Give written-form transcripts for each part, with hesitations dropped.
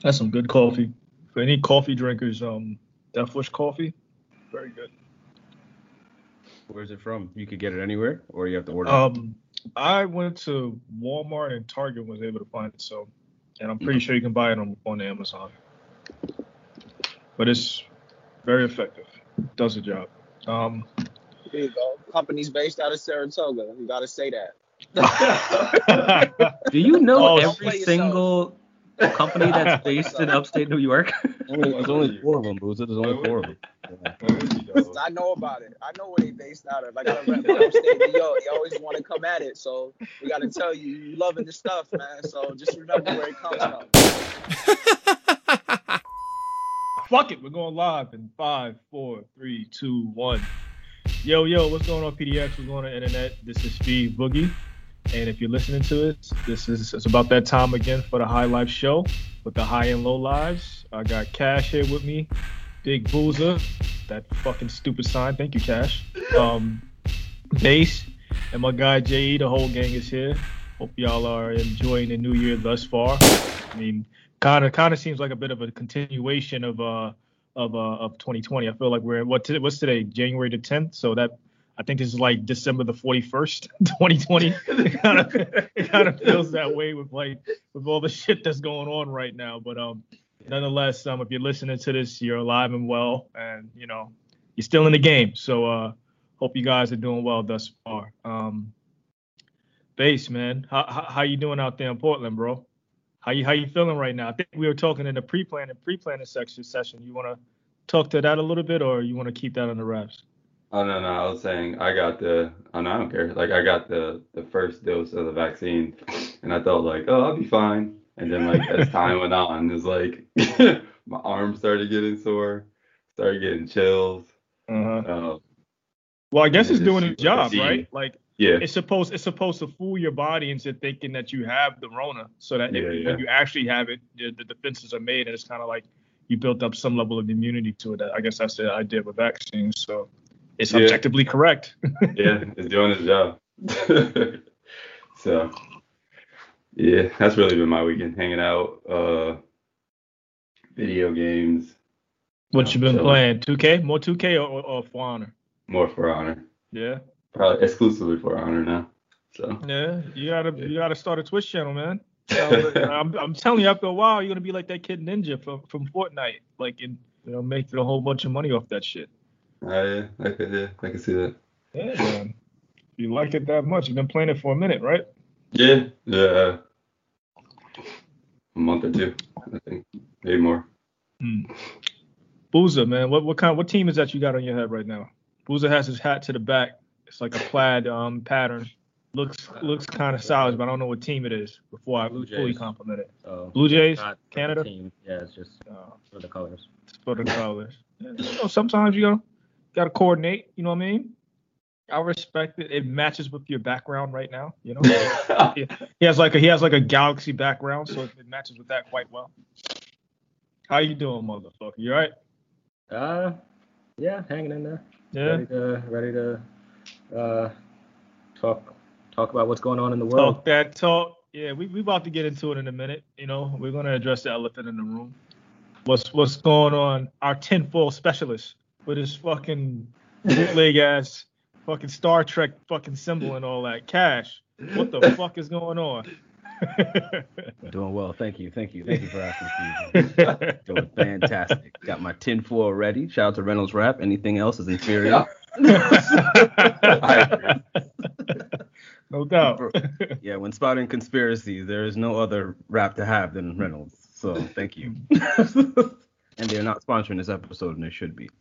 That's some good coffee. For any coffee drinkers, Death Wish coffee, very good. Where's it from? You could get it anywhere, or you have to order it. I went to Walmart and Target and was able to find it, and I'm pretty sure you can buy it on Amazon. But it's very effective. Does the job. There you go. Company's based out of Saratoga. You gotta say that. Do you know Don't every single company that's based in upstate New York? There's only 4 of them, Boozer. There's only 4 of them. I know about it. I know where they based out of. Like, I rep upstate New York. You always want to come at it, so we gotta tell you, you loving the stuff, man. So just remember where it comes from. Fuck it, we're going live in 5, 4, 3, 2, 1. Yo, what's going on, PDX? What's going on, internet? This is Steve Boogie, and if you're listening to it, it's about that time again for the High Life Show with the high and low lives. I got Cash here with me, Big Boozer, that fucking stupid sign. Thank you, Cash. Bass, and my guy J.E. The whole gang is here. Hope y'all are enjoying the new year thus far. I mean, kind of seems like a bit of a continuation of 2020. I feel like we're what's today, January the 10th. So that I think this is like December the 41st, 2020. It kind of feels that way with all the shit that's going on right now. But nonetheless, if you're listening to this, you're alive and well, and you're still in the game. So hope you guys are doing well thus far. Bass, man, how you doing out there in Portland, bro? How you feeling right now? I think we were talking in the pre-planning session. You want to talk to that a little bit, or you want to keep that on the wraps? Oh, no. I was saying I don't care. Like, I got the first dose of the vaccine, and I thought, like, oh, I'll be fine. And then, like, as time went on, it's like my arms started getting sore, started getting chills. Well, I guess it's doing its job, right? Like, yeah, it's supposed to fool your body into thinking that you have the Rona, so that when you actually have it, the defenses are made, and it's kind of like you built up some level of immunity to it. I guess that's the idea with vaccines. So it's objectively correct. Yeah, it's doing its job. So yeah, that's really been my weekend, hanging out, video games. What you been playing? 2K? More 2K or For Honor? More For Honor. Yeah. Probably exclusively For Honor now. So yeah, you gotta start a Twitch channel, man. I'm telling you, after a while, you're gonna be like that kid Ninja from Fortnite, like making a whole bunch of money off that shit. Yeah, I can see that. Yeah, man. You like it that much? You've been playing it for a minute, right? Yeah, a month or two, I think, maybe more. Boozer, man, what team is that you got on your head right now? Boozer has his hat to the back. It's like a plaid pattern. Looks kind of solid, but I don't know what team it is before I fully compliment it. Blue Jays, Canada. Team. Yeah, it's just for the colors. It's for the colors. Yeah, sometimes you gotta coordinate. You know what I mean? I respect it. It matches with your background right now. He has like a galaxy background, so it matches with that quite well. How you doing, motherfucker? You all right? Yeah, hanging in there. Yeah. Ready to talk about what's going on in the world. Talk that talk. Yeah, we about to get into it in a minute. We're gonna address the elephant in the room. What's going on? Our tinfoil specialist with his fucking bootleg ass fucking Star Trek fucking symbol and all that. Cash, what the fuck is going on? Doing well, thank you for asking, Steve. Doing fantastic. Got my tinfoil ready. Shout out to Reynolds Wrap. Anything else is inferior. I agree. No doubt. Yeah, when spotting conspiracies, there is no other wrap to have than Reynolds. So thank you. And they're not sponsoring this episode, and they should be.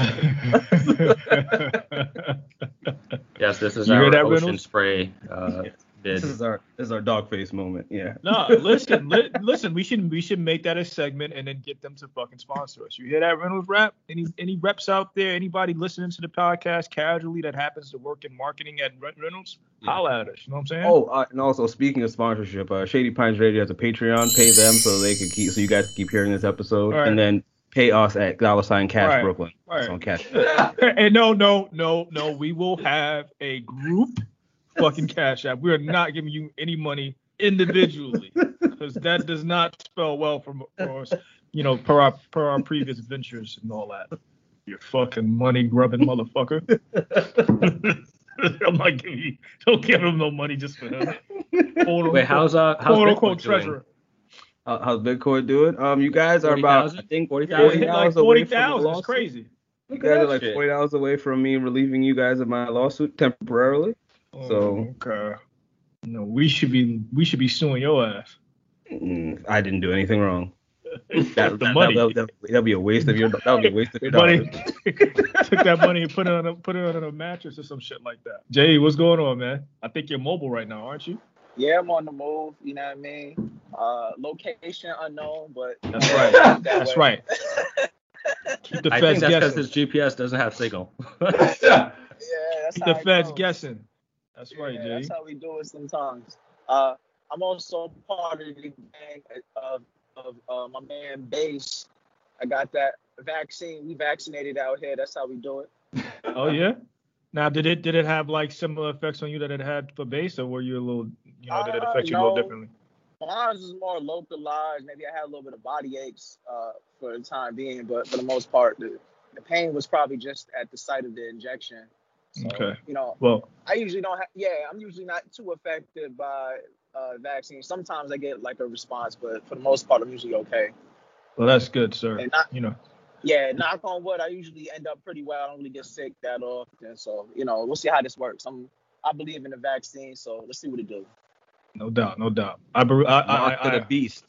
Yes, this is our ocean Reynolds? Spray. This is our dog face moment. Yeah. No, listen. We should make that a segment and then get them to fucking sponsor us. You hear that, Reynolds Wrap? Any reps out there? Anybody listening to the podcast casually that happens to work in marketing at Reynolds? Holla at us. You know what I'm saying? Oh, and also speaking of sponsorship, Shady Pines Radio has a Patreon. Pay them so you guys can keep hearing this episode, right. And then pay us at $Cash right. Brooklyn. Right. On Cash. And no. We will have a group fucking Cash App. We are not giving you any money individually. because that does not spell well for us, you know, per our previous ventures and all that. You fucking money grubbing motherfucker. I'm not giving you, don't give him no money just for him. Wait, how's quote unquote treasurer? How's Bitcoin doing? You guys are 40, about, 000? I think, 40,000. Like 40,000 is crazy. You guys are like $40 away from me relieving you guys of my lawsuit temporarily. So okay. No, we should be suing your ass. I didn't do anything wrong. The money. That'll be a waste of your. That'll be a waste of your money. dollars. Took that money and put it on a mattress or some shit like that. Jay, what's going on, man? I think you're mobile right now, aren't you? Yeah, I'm on the move. You know what I mean? Location unknown, but that's right. That's right. Keep the I feds think that's guessing. because his GPS doesn't have signal. Yeah, that's Keep how the it feds goes. guessing. That's right, Jay. That's how we do it sometimes. I'm also part of the gang of my man Base. I got that vaccine. We vaccinated out here. That's how we do it. Oh yeah. Now, did it have like similar effects on you that it had for Base, or were you a little, you know, did it affect you a little differently? Mine was more localized. Maybe I had a little bit of body aches for the time being, but for the most part, the pain was probably just at the site of the injection. So, okay. You know, well, I usually don't have. Yeah, I'm usually not too affected by vaccines. Sometimes I get like a response, but for the most part, I'm usually okay. Well, that's good, sir. And you know. Yeah, knock on wood, I usually end up pretty well. I don't really get sick that often. So, you know, we'll see how this works. I believe in the vaccine, so let's see what it do. No doubt, no doubt. Mark to the beast.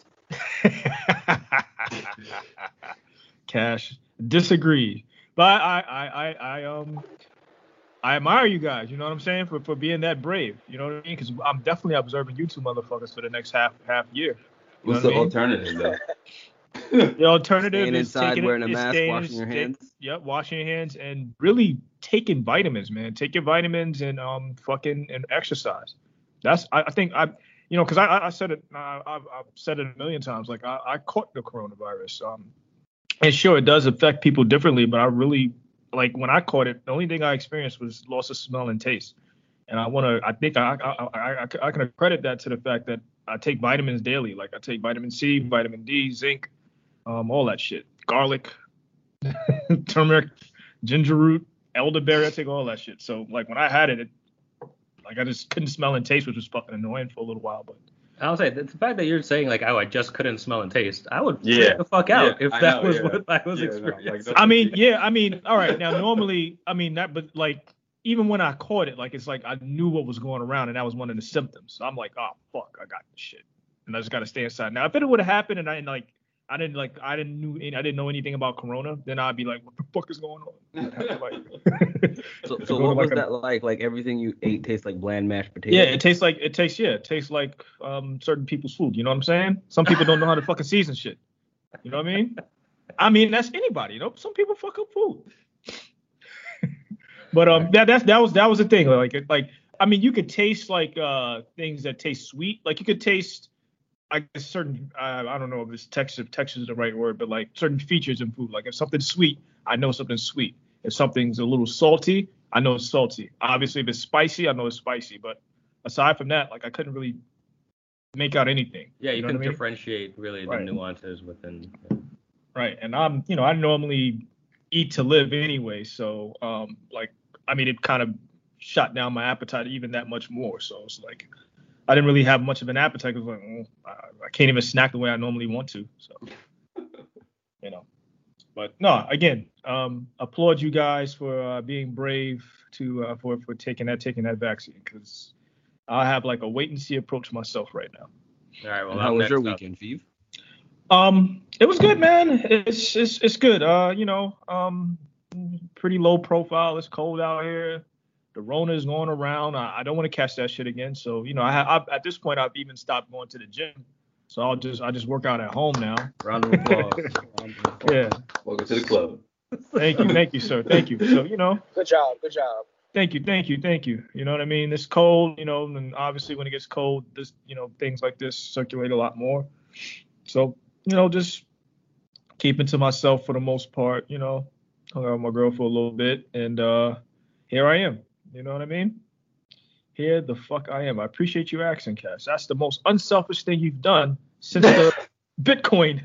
Cash disagree, but I admire you guys. You know what I'm saying, for being that brave. You know what I mean? Because I'm definitely observing you two motherfuckers for the next half year. What's the alternative though? The alternative staying is inside, wearing a mask, washing your hands. Yep, washing your hands and really taking vitamins, man. Take your vitamins and and exercise. That's I think you know, because I said it, I've said it a million times. Like I caught the coronavirus. And sure, it does affect people differently, but I really, like, when I caught it, the only thing I experienced was loss of smell and taste. And I think I can accredit that to the fact that I take vitamins daily. Like I take vitamin C, vitamin D, zinc, all that shit. Garlic, turmeric, ginger root, elderberry. I take all that shit. So like when I had it, like I just couldn't smell and taste, which was fucking annoying for a little while. But I'll say the fact that you're saying like, oh, I just couldn't smell and taste, I would freak the fuck out if that was what I was experiencing. I mean, all right. Now normally, but like even when I caught it, like it's like I knew what was going around, and that was one of the symptoms. So I'm like, oh fuck, I got this shit, and I just got to stay inside. Now if it would have happened and I didn't know anything about Corona, then I'd be like, what the fuck is going on? So what was that like? Like everything you ate tastes like bland mashed potatoes? Yeah, it tastes like certain people's food. You know what I'm saying? Some people don't know how to fucking season shit. You know what I mean? I mean, that's anybody. You know, some people fuck up food. But that was the thing. Like I mean, you could taste like things that taste sweet. Like you could taste, I guess, certain I don't know if this texture is the right word, but like certain features in food. Like if something's sweet, I know something's sweet. If something's a little salty, I know it's salty. Obviously, if it's spicy, I know it's spicy. But aside from that, like I couldn't really make out anything. Yeah, you can what I mean? Differentiate really the nuances within. Yeah. Right, and I normally eat to live anyway, so it kind of shot down my appetite even that much more. So it's like I didn't really have much of an appetite. I was like, I can't even snack the way I normally want to. So, you know. But no, again, applaud you guys for being brave for taking that vaccine, because I have like a wait and see approach myself right now. All right. Well, how was your weekend, Fev? It was good, man. It's good. Pretty low profile. It's cold out here. The Rona is going around. I don't want to catch that shit again. So, you know, at this point, I've even stopped going to the gym. So I just work out at home now. Round of applause. Yeah. Welcome to the club. Thank you, sir. Thank you. So, you know. Good job. Thank you. You know what I mean? It's cold, you know, and obviously when it gets cold, this, you know, things like this circulate a lot more. So, you know, just keeping to myself for the most part, you know. Hung out with my girl for a little bit, and here I am. You know what I mean? Here the fuck I am. I appreciate you asking, Cash. That's the most unselfish thing you've done since the Bitcoin.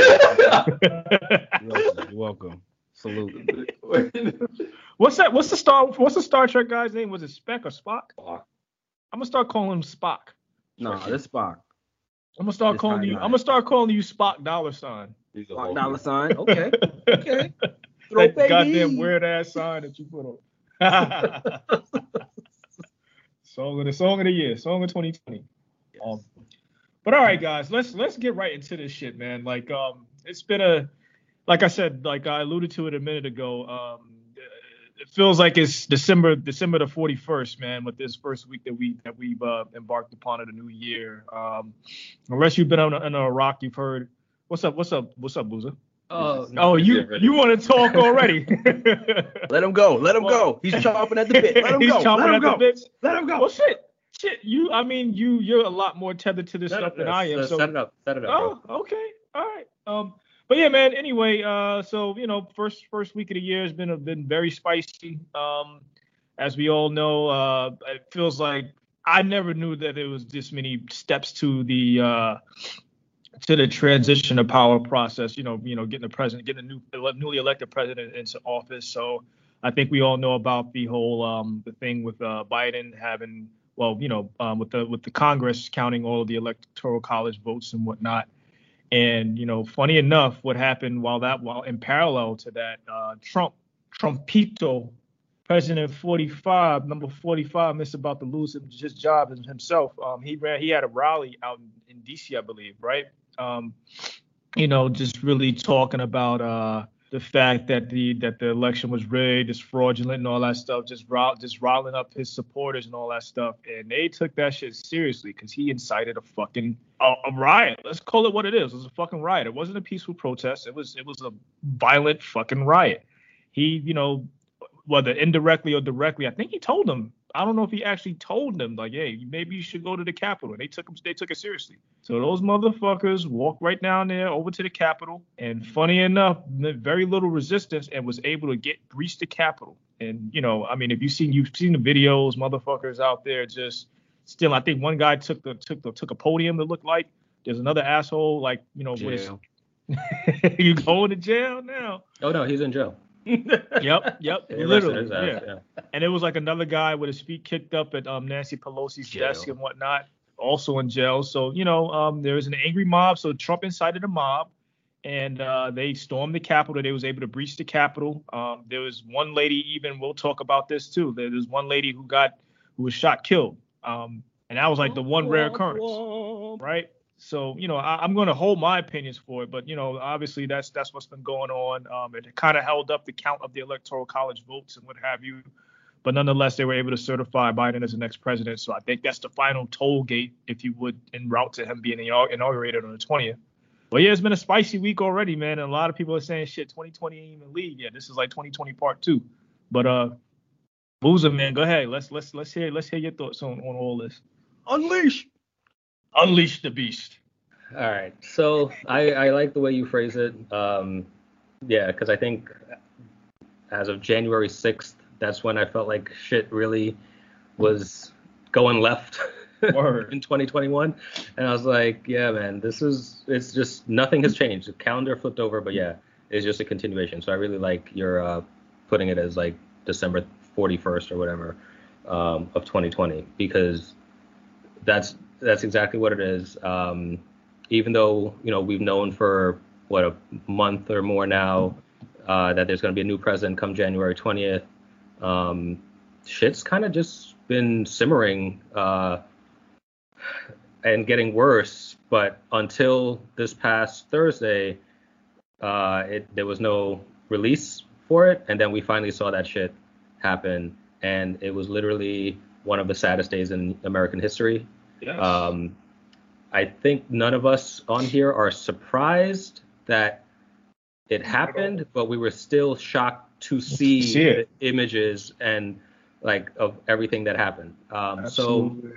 You're welcome. Salute. What's the Star Trek guy's name? Was it Speck or Spock? Spock. I'm gonna start calling him Spock. No, this Spock. I'm gonna start calling you Spock $sign. Spock $sign. Okay. Okay. Throw That baby. goddamn weird ass sign that you put on. Song of the year, song of 2020. But all right, guys, let's get right into this shit, man. Like, it's been like I said, like I alluded to it a minute ago. It feels like it's December the 41st, man, with this first week that we've embarked upon of the new year. Unless you've been in Iraq, you've heard. What's up, Boozer? Oh, you want to talk already? Let him go. Let him go. He's chomping at the bit. Let him He's go. chomping Let him at go. the bits. Let him go. Well, shit. You're a lot more tethered to this stuff than I am. So set it up, bro. Oh, okay. All right. But yeah, man. Anyway, so first week of the year has been very spicy. As we all know, it feels like I never knew that there was this many steps to the transition of power process. Getting the president, getting a newly elected president into office. So I think we all know about the whole the thing with Biden having, with the Congress counting all of the electoral college votes and whatnot. And, funny enough, what happened while in parallel to that, Trumpito, President 45, number 45, missed about to lose his job himself. He had a rally out in D.C., I believe, right? Just really talking about the fact that the election was rigged, it's fraudulent and all that stuff, just riling up his supporters and all that stuff. And they took that shit seriously because he incited a fucking a riot. Let's call it what it is. It was a fucking riot. It wasn't a peaceful protest. It was a violent fucking riot. He, whether indirectly or directly, I think he told them. I don't know if he actually told them, like, hey, maybe you should go to the Capitol. And they took it seriously. So those motherfuckers walked right down there over to the Capitol. And funny enough, very little resistance, and was able to breach the Capitol. And, if you've seen the videos, motherfuckers out there just still, I think one guy took a podium to look like. There's another asshole, like, Jail. You going to jail now? Oh, no, he's in jail. Yep. They Literally, arrested his ass, yeah. And it was like another guy with his feet kicked up at Nancy Pelosi's desk and whatnot, also in jail. So there was an angry mob. So Trump incited a mob, and they stormed the Capitol. They was able to breach the Capitol. There was one lady, even we'll talk about this too. There's one lady who was shot, killed, and that was like the one rare occurrence, right? So, I'm going to hold my opinions for it, but, obviously that's what's been going on. It kind of held up the count of the electoral college votes and what have you. But nonetheless, they were able to certify Biden as the next president. So I think that's the final toll gate, if you would, en route to him being inaugurated on the 20th. But yeah, it's been a spicy week already, man. And a lot of people are saying, shit, 2020 ain't even league yet. This is like 2020 part 2. But Boozer, man, go ahead. Let's hear your thoughts on all this. Unleash the beast. All right. So I like the way you phrase it. Because I think as of January 6th, that's when I felt like shit really was going left in 2021. And I was like, yeah, man, it's just nothing has changed. The calendar flipped over, but yeah, it's just a continuation. So I really like your putting it as like December 41st or whatever of 2020, because that's exactly what it is. Even though, we've known for a month or more now that there's going to be a new president come January 20th, shit's kind of just been simmering and getting worse. But until this past Thursday, there was no release for it. And then we finally saw that shit happen. And it was literally one of the saddest days in American history. Yes. I think none of us on here are surprised that it happened, but we were still shocked to see the images and of everything that happened. Absolutely.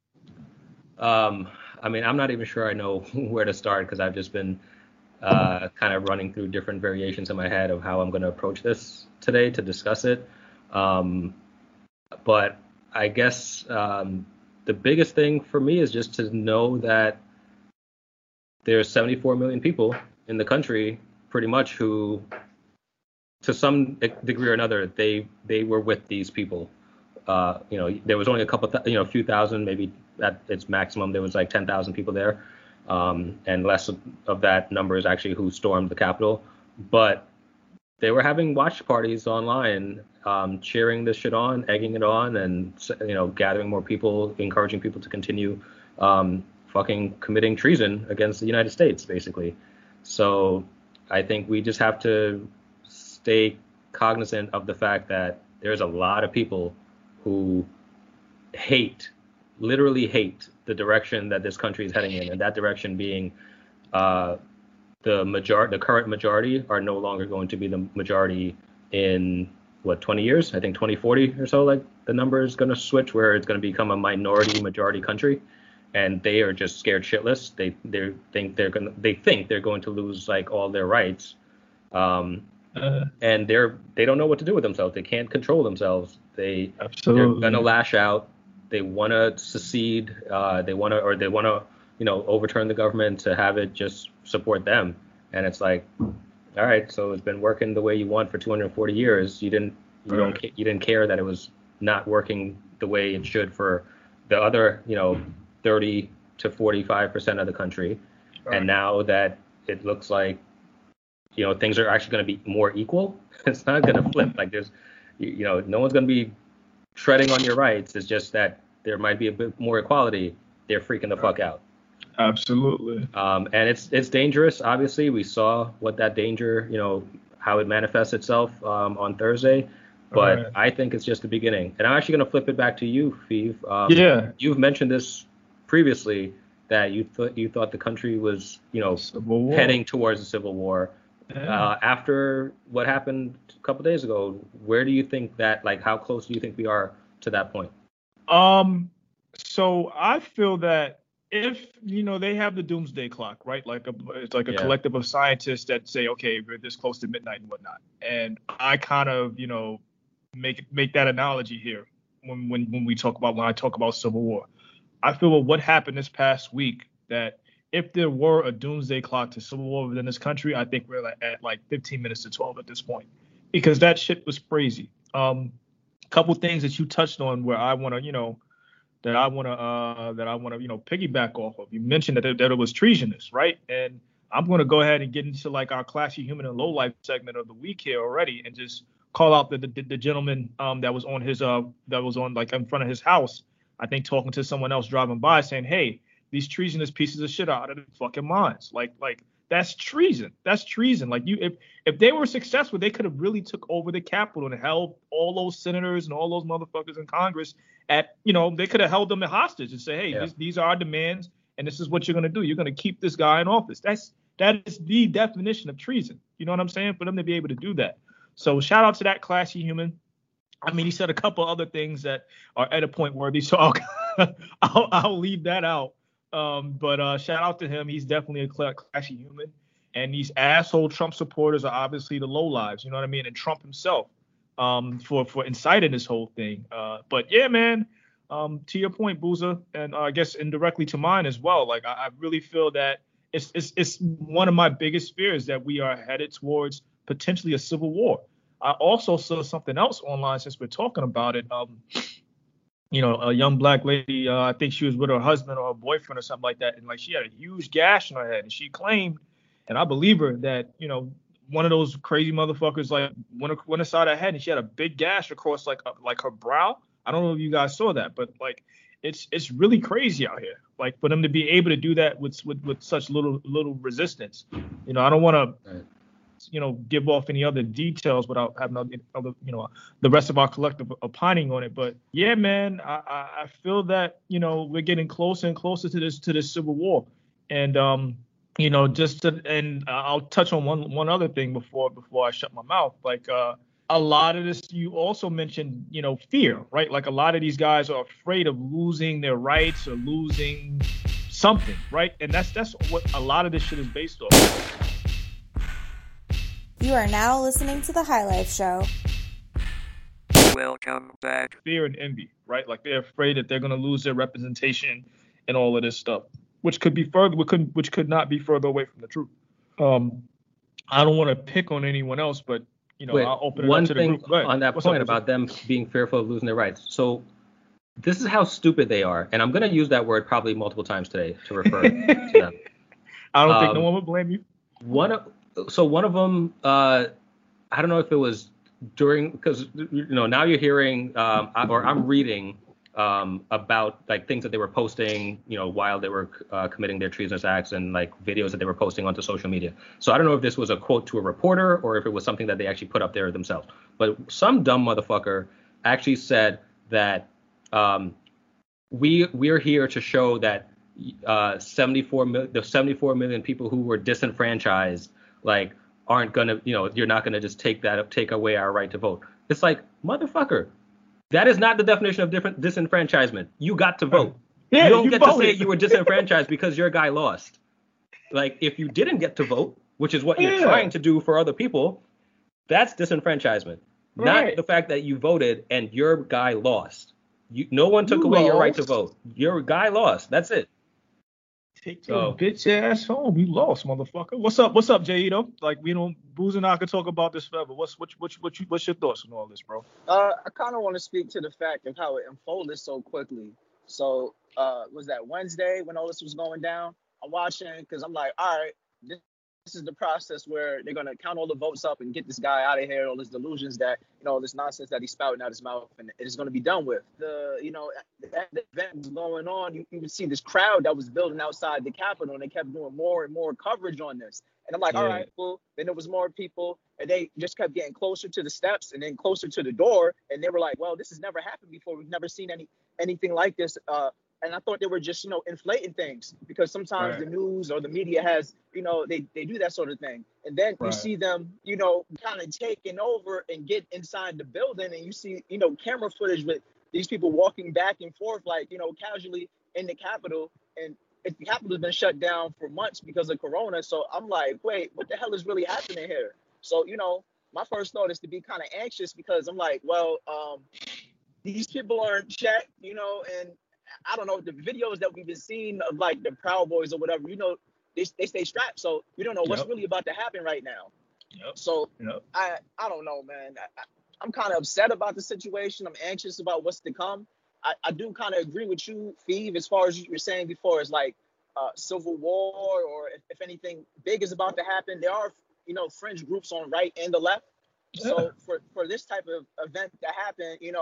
I'm not even sure I know where to start, because I've just been kind of running through different variations in my head of how I'm going to approach this today to discuss it. But I guess the biggest thing for me is just to know that there's 74 million people in the country, pretty much, who, to some degree or another, they were with these people. There was only a few thousand, maybe at its maximum, there was like 10,000 people there. And less of that number is actually who stormed the Capitol. But they were having watch parties online, cheering this shit on, egging it on, and gathering more people, encouraging people to continue fucking committing treason against the United States, basically. So I think we just have to stay cognizant of the fact that there's a lot of people who literally hate the direction that this country is heading in, and that direction being the current majority are no longer going to be the majority in 20 years? I think 2040 or so, like the number is going to switch where it's going to become a minority majority country, and they are just scared shitless. They think they're going to lose like all their rights, and they don't know what to do with themselves. They can't control themselves. They're going to lash out. They want to secede. They want to overturn the government to have it just support them. And it's like, all right, so it's been working the way you want for 240 years. You didn't care that it was not working the way it should for the other 30 to 45% of the country. Right. And now that it looks like things are actually going to be more equal, it's not going to flip. Like there's no one's going to be treading on your rights. It's just that there might be a bit more equality. They're freaking the fuck out. Absolutely. And it's dangerous. Obviously, we saw what that danger, how it manifests itself on Thursday. But right. I think it's just the beginning. And I'm actually going to flip it back to you, Feeve. You've mentioned this previously, that you thought the country was, heading towards a civil war. Yeah. After what happened a couple days ago, where do you think that, like, how close do you think we are to that point? So I feel that if, they have the doomsday clock, right? It's like a collective of scientists that say, okay, we're this close to midnight and whatnot. And I kind of, make that analogy here when I talk about civil war. I feel what happened this past week, that if there were a doomsday clock to civil war within this country, I think we're at like 15 minutes to 12 at this point, because that shit was crazy. Couple things that you touched on where I want to, piggyback off of. You mentioned that it was treasonous, right? And I'm going to go ahead and get into like our classy human and low life segment of the week here already, and just call out the gentleman that was on like in front of his house, I think, talking to someone else driving by, saying, hey, these treasonous pieces of shit are out of their fucking minds. Like that's treason. That's treason. Like if they were successful, they could have really took over the Capitol and held all those senators and all those motherfuckers in Congress they could have held them hostage and say, hey, these are our demands, and this is what you're going to do. You're going to keep this guy in office. That is the definition of treason. You know what I'm saying? For them to be able to do that. So shout out to that classy human. I mean, he said a couple other things that are at a point worthy, so I'll leave that out. But shout out to him. He's definitely a classy human. And these asshole Trump supporters are obviously the lowlives, you know what I mean? And Trump himself for inciting this whole thing. But yeah, man, to your point, Booza, and I guess indirectly to mine as well. Like I really feel that it's one of my biggest fears that we are headed towards potentially a civil war. I also saw something else online since we're talking about it. A young black lady, I think she was with her husband or her boyfriend or something like that. And like she had a huge gash on her head. And she claimed, and I believe her, that, one of those crazy motherfuckers like went aside her head, and she had a big gash across like her brow. I don't know if you guys saw that, but like it's really crazy out here. Like for them to be able to do that with such little resistance. I don't want to give off any other details without having other the rest of our collective opining on it. But yeah, man, I feel that we're getting closer and closer to this civil war. And and I'll touch on one other thing before I shut my mouth. Like a lot of this, you also mentioned fear, right? Like a lot of these guys are afraid of losing their rights or losing something, right? And that's what a lot of this shit is based off. You are now listening to The High Life Show. Welcome back. Fear and envy, right? Like they're afraid that they're going to lose their representation and all of this stuff, which could not be further away from the truth. I don't want to pick on anyone else, but I'll open it up to the group. One thing on that point about them being fearful of losing their rights. So this is how stupid they are, and I'm going to use that word probably multiple times today to refer to them. I don't think no one would blame you. One of them, I don't know if it was during, because now you're hearing or I'm reading about like things that they were posting, while they were committing their treasonous acts, and like videos that they were posting onto social media. So I don't know if this was a quote to a reporter or if it was something that they actually put up there themselves. But some dumb motherfucker actually said that we're here to show that the 74 million people who were disenfranchised, like, aren't gonna, you're not gonna just take away our right to vote. It's like, motherfucker, that is not the definition of disenfranchisement. You got to vote. Yeah, you don't you get voted. to say you were disenfranchised because your guy lost. Like, if you didn't get to vote, which is what you're trying to do for other people, that's disenfranchisement. Right. Not the fact that you voted and your guy lost. No one took away your right to vote. Your guy lost. That's it. Take your bitch ass home. You lost, motherfucker. What's up, Jay Ito? Like, Booz and I could talk about this forever. What's your thoughts on all this, bro? I kind of want to speak to the fact of how it unfolded so quickly. So, was that Wednesday when all this was going down? I'm watching because I'm like, all right, this is the process where they're going to count all the votes up and get this guy out of here, all his delusions that, this nonsense that he's spouting out his mouth, and it's going to be done with. The event was going on. You would see this crowd that was building outside the Capitol, and they kept doing more and more coverage on this. And I'm like, all right, cool. Then there was more people, and they just kept getting closer to the steps and then closer to the door. And they were like, well, this has never happened before. We've never seen anything like this. And I thought they were just, inflating things, because sometimes the news or the media has, they do that sort of thing. And then you see them, kind of taking over and get inside the building, and you see, camera footage with these people walking back and forth, like, casually in the Capitol. And the Capitol has been shut down for months because of Corona. So I'm like, wait, what the hell is really happening here? So, my first thought is to be kind of anxious, because I'm like, well, these people aren't checked, and I don't know, the videos that we've been seeing of like the Proud Boys or whatever, they stay strapped. So we don't know what's really about to happen right now. So I don't know, man. I'm kind of upset about the situation. I'm anxious about what's to come. I do kind of agree with you, Feeve, as far as you were saying before, as like civil war, or if anything big is about to happen. There are, fringe groups on right and the left. So for this type of event to happen, in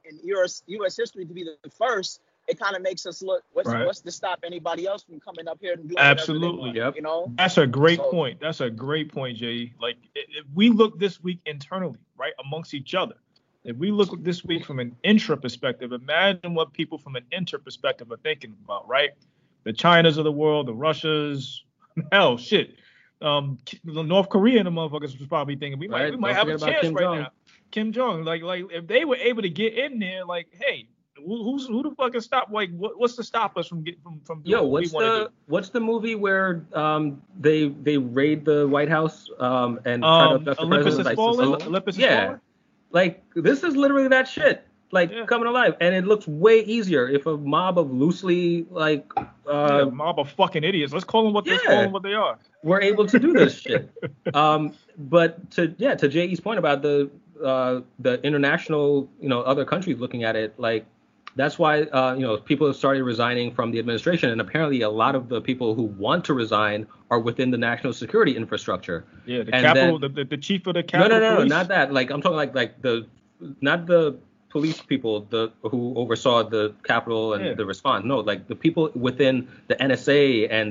U.S. history to be the first, it kind of makes us look, what's to stop anybody else from coming up here and doing absolutely. That's a great point. That's a great point, Jay. Like, if we look this week internally, right, amongst each other, if we look this week from an intra perspective, imagine what people from an inter perspective are thinking about, right? The Chinas of the world, the Russias, hell, shit. North Korea and the motherfuckers was probably thinking we might have a chance right now. Kim Jong, like if they were able to get in there, like, hey, who the fuck can stop? Like, what's to stop us from getting from doing what we want to do? What's the movie where they raid the White House and try to abduct the president? Olympus is falling? Like, this is literally that shit. Like, coming alive, and it looks way easier if a mob of loosely a mob of fucking idiots. Let's call them what they are. We're able to do this shit. But to J.E.'s point about the international, other countries looking at it, like, that's why people have started resigning from the administration, and apparently a lot of the people who want to resign are within the national security infrastructure. Yeah, the chief of the Capitol. No, not that. Like, I'm talking like not the police people who oversaw the Capitol and the response. No, like the people within the NSA and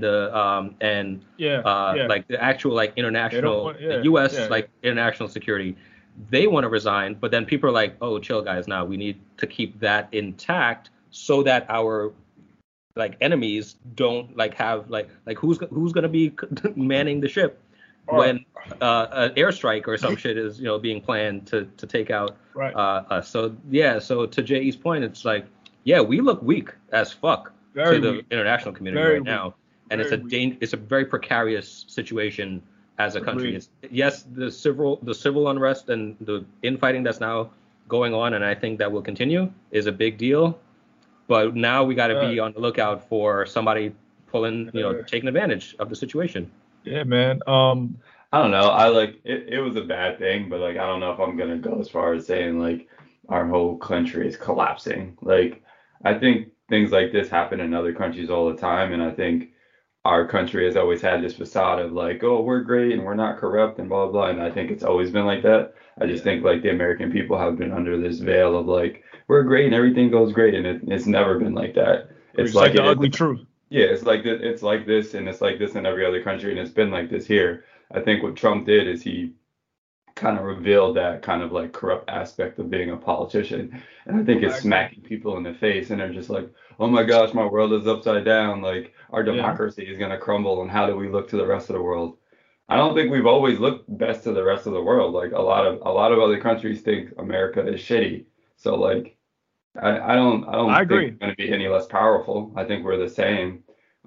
like the actual like international, the U.S. like international security. They want to resign, but then people are like, oh, chill, guys. Now we need to keep that intact so that our like enemies don't like have like who's gonna be manning the ship when an airstrike or some shit is being planned to take out us. So to J.E.'s point, it's like, we look weak as fuck to the international community now, and it's a very precarious situation as a country. It's, the civil unrest and the infighting that's now going on, and I think that will continue, is a big deal. But now we got to be on the lookout for somebody pulling, taking advantage of the situation. Yeah, man. I don't know. I like it. It was a bad thing, but like I don't know if I'm gonna go as far as saying like our whole country is collapsing. Like I think things like this happen in other countries all the time, and I think our country has always had this facade of like, oh, we're great and we're not corrupt and blah blah blah. And I think it's always been like that. I just think like the American people have been under this veil of like we're great and everything goes great, and it's never been like that. It's like the ugly truth. Yeah, it's like it's like this, and it's like this in every other country, and it's been like this here. I think what Trump did is he kind of revealed that kind of like corrupt aspect of being a politician. And I think it's smacking people in the face and they're just like, oh my gosh, my world is upside down. Like our democracy is going to crumble. And how do we look to the rest of the world? I don't think we've always looked best to the rest of the world. Like a lot of other countries think America is shitty. So like, I don't think we're going to be any less powerful. I think we're the same.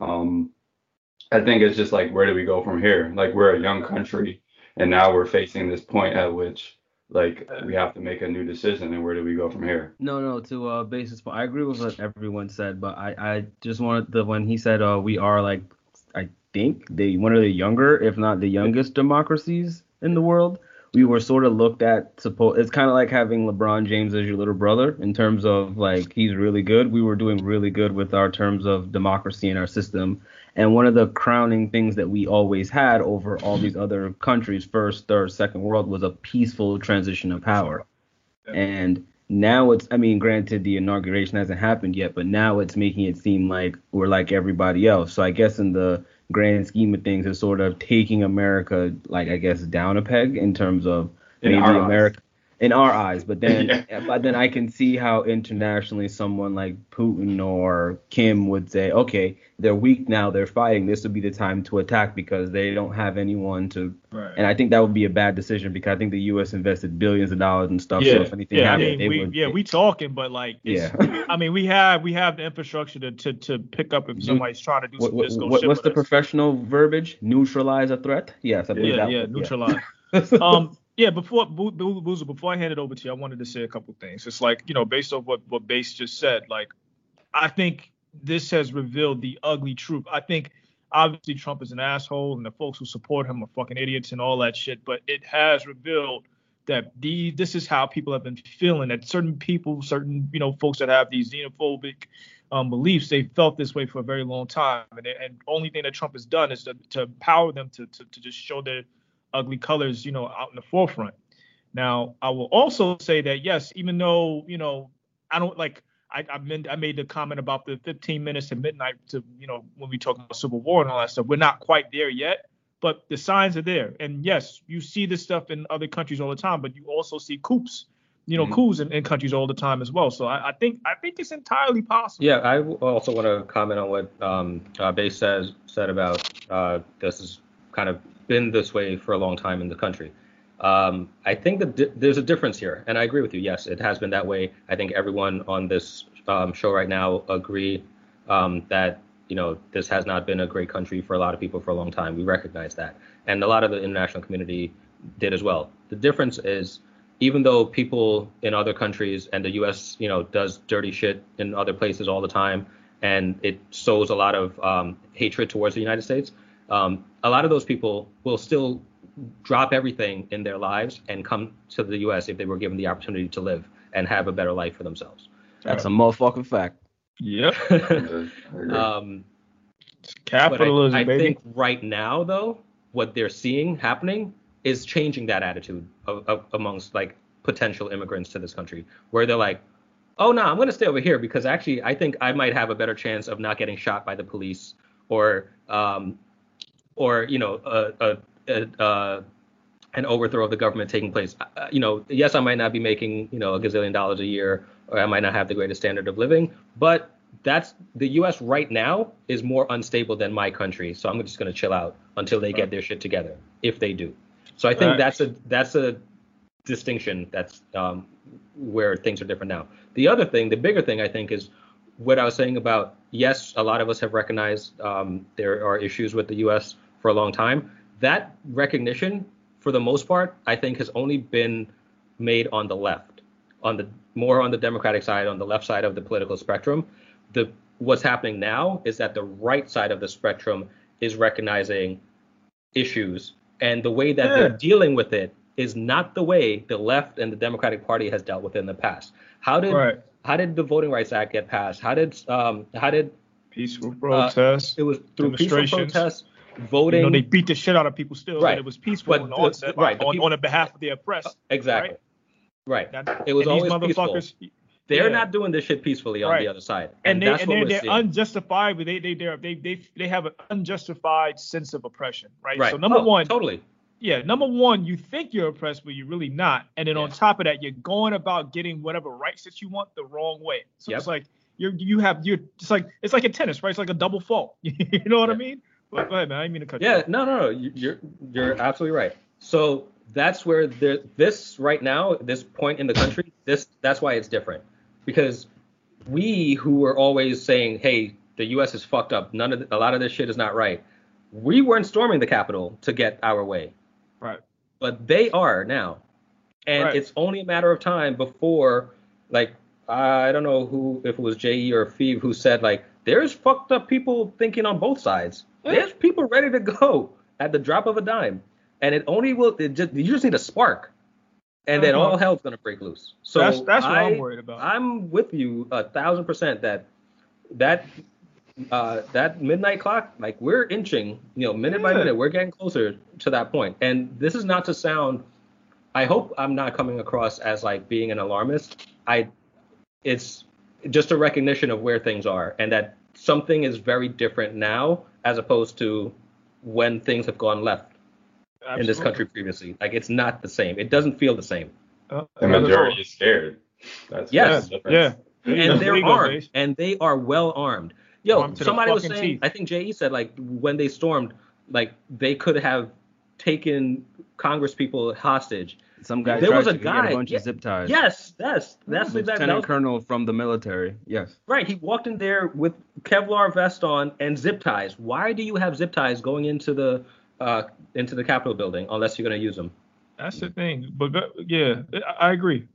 I think it's just like, where do we go from here? Like we're a young country. And now we're facing this point at which, like, we have to make a new decision. And where do we go from here? No, to basis point, I agree with what everyone said, but I just wanted when he said we are like, I think one of the younger, if not the youngest democracies in the world. We were sort of looked at, it's kind of like having LeBron James as your little brother in terms of like he's really good. We were doing really good with our terms of democracy in our system. And one of the crowning things that we always had over all these other countries, first, third, second world, was a peaceful transition of power. And now granted, the inauguration hasn't happened yet, but now it's making it seem like we're like everybody else. So I guess in the grand scheme of things, it's sort of taking America, like, I guess, down a peg in terms of maybe America. In our eyes, but then I can see how internationally someone like Putin or Kim would say, okay, they're weak now, they're fighting. This would be the time to attack because they don't have anyone to. Right. And I think that would be a bad decision because I think the U.S. invested billions of dollars and stuff. So if anything happened, we talking, but like, I mean, we have the infrastructure to pick up if somebody's trying to do some disco shit. What's the professional verbiage? Neutralize a threat? Yes, I believe that. Neutralize. Yeah, before I hand it over to you, I wanted to say a couple things. It's like, based on what Base just said, like, I think this has revealed the ugly truth. I think obviously Trump is an asshole and the folks who support him are fucking idiots and all that shit, but it has revealed that this is how people have been feeling, that certain people, certain, folks that have these xenophobic beliefs, they felt this way for a very long time. And only thing that Trump has done is to empower them to just show their ugly colors, out in the forefront. Now, I will also say that, yes, even though, I don't like, I made the comment about the 15 minutes to midnight to, when we talk about Civil War and all that stuff, we're not quite there yet, but the signs are there. And yes, you see this stuff in other countries all the time, but you also see coups, coups in countries all the time as well. So I think it's entirely possible. Yeah, I also want to comment on what Base said about this has kind of been this way for a long time in the country. I think that there's a difference here, and I agree with you. Yes, it has been that way. I think everyone on this show right now agree that this has not been a great country for a lot of people for a long time. We recognize that, and a lot of the international community did as well. The difference is, even though people in other countries and the U.S. does dirty shit in other places all the time, and it sows a lot of hatred towards the United States. A lot of those people will still drop everything in their lives and come to the U.S. if they were given the opportunity to live and have a better life for themselves. That's a motherfucking fact. Yep. Capitalism, I think right now, though, what they're seeing happening is changing that attitude amongst like potential immigrants to this country, where they're like, oh, no, I'm going to stay over here because actually I think I might have a better chance of not getting shot by the police or an overthrow of the government taking place. Yes, I might not be making, a gazillion dollars a year, or I might not have the greatest standard of living, but that's the U.S. right now is more unstable than my country. So I'm just going to chill out until they get their shit together, if they do. So I think that's a distinction that's where things are different now. The other thing, the bigger thing, I think, is what I was saying about, yes, a lot of us have recognized there are issues with the U.S. for a long time. That recognition, for the most part, I think has only been made on the left. more on the Democratic side, on the left side of the political spectrum. What's happening now is that the right side of the spectrum is recognizing issues, and the way that they're dealing with it is not the way the left and the Democratic Party has dealt with it in the past. How did the Voting Rights Act get passed? How did peaceful protests? It was through peaceful protests, voting. They beat the shit out of people still, but it was peaceful on the onset, on the behalf of the oppressed. Exactly. Right. It was always peaceful. They're not doing this shit peacefully on the other side, and they're unjustified. They have an unjustified sense of oppression, right? Right. So number one, totally. Yeah, number one, you think you're oppressed, but you're really not. And then on top of that, you're going about getting whatever rights that you want the wrong way. So it's like it's like in tennis, right? It's like a double fault. You know what I mean? But go ahead, man. I didn't mean to cut you off. No. You're absolutely right. So that's where this right now, this point in the country, that's why it's different. Because we who were always saying, hey, the U.S. is fucked up. A lot of this shit is not right. We weren't storming the Capitol to get our way. Right. But they are now. And it's only a matter of time before, like, I don't know if it was J.E. or Phoebe who said, like, there's fucked up people thinking on both sides. There's people ready to go at the drop of a dime. And you just need a spark. And then all hell's going to break loose. So that's what I'm worried about. I'm with you 1,000% that midnight clock, like we're inching, minute by minute, we're getting closer to that point. And this is not to sound, I hope I'm not coming across as like being an alarmist. It's just a recognition of where things are and that something is very different now as opposed to when things have gone left. Absolutely. In this country previously. Like, it's not the same. It doesn't feel the same. The majority is scared. That's yes. Yeah. And they're armed. And they are well armed. Yo, somebody was saying, teeth. I think J.E. said, like, when they stormed, like, they could have taken Congress people hostage. Some guy there tried was a to guy, get a bunch of zip ties. Yes, that's Lieutenant Colonel from the military. Yes. Right. He walked in there with Kevlar vest on and zip ties. Why do you have zip ties going into the Capitol building unless you're going to use them? That's the thing. But yeah, I agree.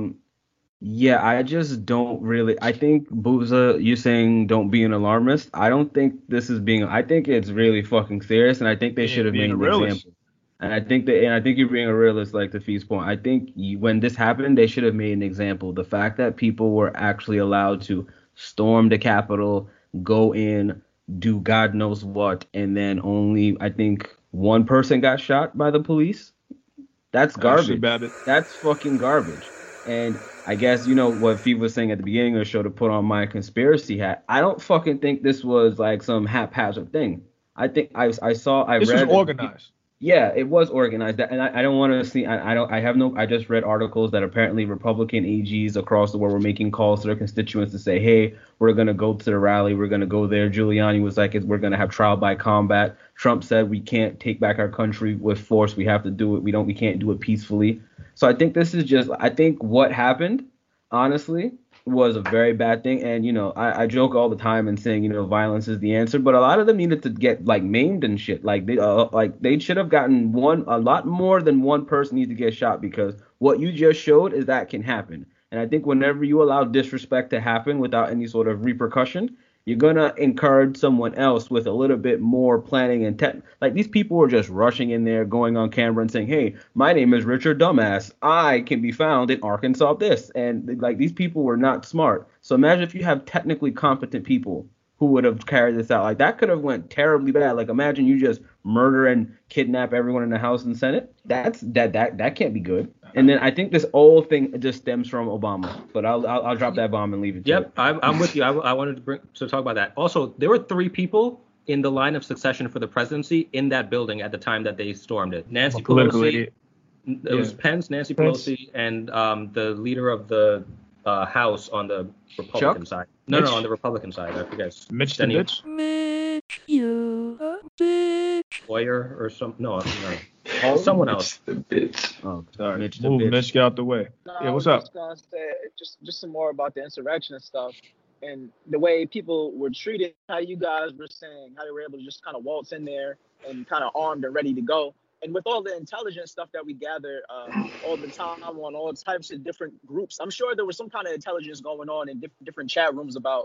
Yeah, I just don't really. I think Booza, you saying don't be an alarmist. I don't think this is being. I think it's really fucking serious, and I think they should have made an example. And I think you're being a realist, like to Fee's point. I think when this happened, they should have made an example. The fact that people were actually allowed to storm the Capitol, go in, do God knows what, and then only I think one person got shot by the police. That's garbage. That's fucking garbage. And I guess what Fee was saying at the beginning of the show, to put on my conspiracy hat. I don't fucking think this was like some haphazard thing. I think I read. This was organized. Yeah, it was organized, and I don't want to see. I just read articles that apparently Republican AGs across the world were making calls to their constituents to say, hey, we're gonna go to the rally, we're gonna go there. Giuliani was like, we're gonna have trial by combat. Trump said we can't take back our country with force. We have to do it. We can't do it peacefully. So I think this is just. I think what happened, honestly, was a very bad thing. And I joke all the time and saying violence is the answer, but a lot of them needed to get like maimed and shit. Like they should have gotten a lot more than one person needs to get shot, because what you just showed is that can happen. And I think whenever you allow disrespect to happen without any sort of repercussion, you're gonna encourage someone else with a little bit more planning and like these people were just rushing in there, going on camera and saying, hey, my name is Richard Dumbass. I can be found in Arkansas this. And like these people were not smart. So imagine if you have technically competent people who would have carried this out. Like that could have went terribly bad. Like imagine you just murder and kidnap everyone in the House and Senate. That can't be good. And then I think this whole thing just stems from Obama. But I'll drop that bomb and leave it. Yep, I'm with you. I wanted to talk about that. Also, there were 3 people in the line of succession for the presidency in that building at the time that they stormed it. Nancy Pelosi. It was Pence, Nancy Pelosi, and the leader of the House on the Republican side. No, on the Republican side. I forget. Mitch the bitch. Mitch, you bitch. Boyer or some. No. Someone else. The bitch. Oh, sorry. Mitch, get out the way. No, yeah, what's I up? was gonna say just some more about the insurrection and stuff, and the way people were treated. How you guys were saying how they were able to just kind of waltz in there and kind of armed and ready to go. and with all the intelligence stuff that we gather all the time on all types of different groups, I'm sure there was some kind of intelligence going on in different chat rooms about,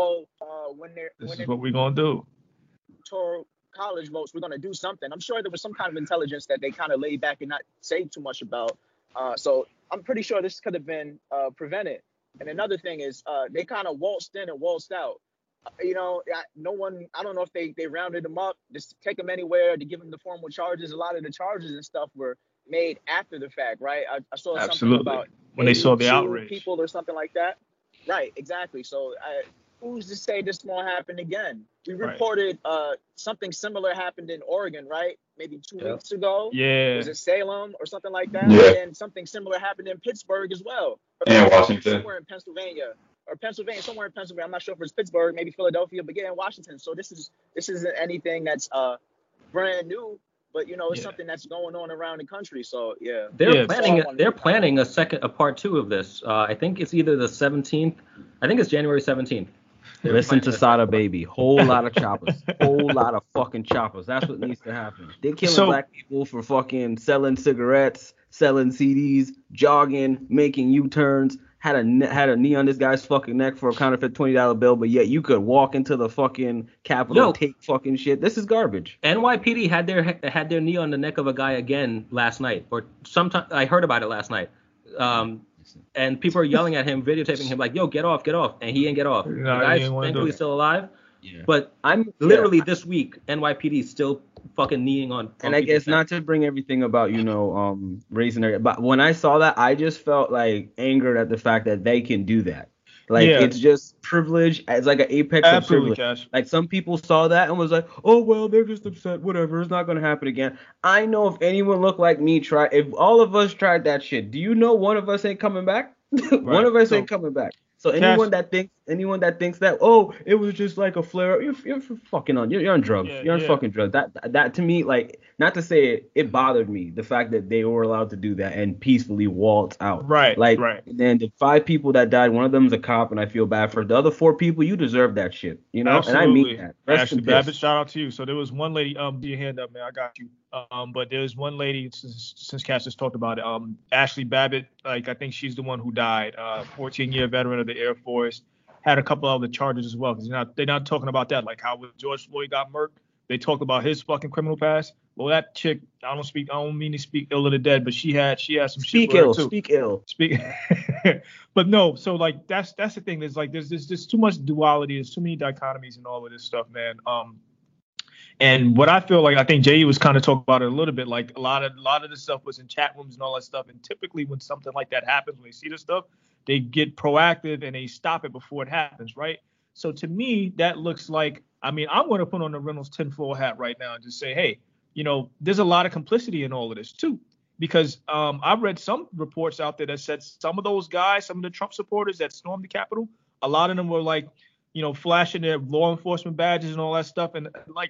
This is what we're gonna do. Electoral college votes, we're gonna do something. I'm sure there was some kind of intelligence that they kind of laid back and not say too much about. So I'm pretty sure this could have been prevented. And another thing is they kind of waltzed in and waltzed out. I don't know if they rounded them up, just to take them anywhere, to give them the formal charges. A lot of the charges and stuff were made after the fact, right? I saw something about when they saw the outrage, people or something like that. Right, exactly. So who's to say this won't happen again? We reported something similar happened in Oregon, right? Maybe 2 weeks ago. Yeah. Was it Salem or something like that? Yeah. And something similar happened in Pittsburgh as well. And Washington. Somewhere in Pennsylvania. Somewhere in Pennsylvania. I'm not sure if it's Pittsburgh, maybe Philadelphia, but yeah, in Washington. So this isn't anything that's brand new, but it's something that's going on around the country. So yeah. They're planning a part 2 of this. I think it's either the 17th. I think it's January 17th. Listen to Sada Baby. Whole lot of choppers. Whole lot of fucking choppers. That's what needs to happen. They're killing black people for fucking selling cigarettes, selling CDs, jogging, making U-turns. Had a knee on this guy's fucking neck for a counterfeit $20 bill, but yet you could walk into the fucking Capitol and take fucking shit. This is garbage. NYPD had their knee on the neck of a guy again last night, or sometime I heard about it last night. And people are yelling at him, videotaping him like, "Yo, get off!" And he ain't get off. The guy's thankfully still alive. Yeah. But I'm literally this week, NYPD still fucking kneeing on. And I guess not to bring everything about raising their, but when I saw that, I just felt like angered at the fact that they can do that. Like it's just privilege. It's like an apex of privilege. Cash. Like some people saw that and was like, "Oh well, they're just upset. Whatever. It's not gonna happen again." I know if anyone looked like me, if all of us tried that shit, do you know one of us ain't coming back? One of us ain't coming back. So anyone that thinks that it was just like a flare, you're fucking on. You're on drugs. You're on fucking drugs. That to me, like, not to say it bothered me, the fact that they were allowed to do that and peacefully waltz out. Right. Like, then the 5 people that died, one of them is a cop, and I feel bad for the other 4 people. You deserve that shit. Absolutely. And I mean that. Actually, Babbitt, shout out to you. So there was one lady. Do your hand up, man. I got you. But there's one lady since Cass just talked about it. Ashley Babbitt. Like I think she's the one who died. 14-year veteran of the Air Force. Had a couple other charges as well, because they're not talking about that. Like how when George Floyd got murked, they talked about his fucking criminal past. Well, that chick, I don't mean to speak ill of the dead, but she had some shit for her too. Speak ill. But no, so like that's the thing. There's too much duality. There's too many dichotomies in all of this stuff, man. And what I feel like, I think Jay was kind of talking about it a little bit. Like a lot of this stuff was in chat rooms and all that stuff. And typically when something like that happens, when they see this stuff, they get proactive and they stop it before it happens, right? So to me, that looks like, I'm going to put on the Reynolds tinfoil hat right now and just say, hey, there's a lot of complicity in all of this too. Because I've read some reports out there that said some of those guys, some of the Trump supporters that stormed the Capitol, a lot of them were like, flashing their law enforcement badges and all that stuff. And like,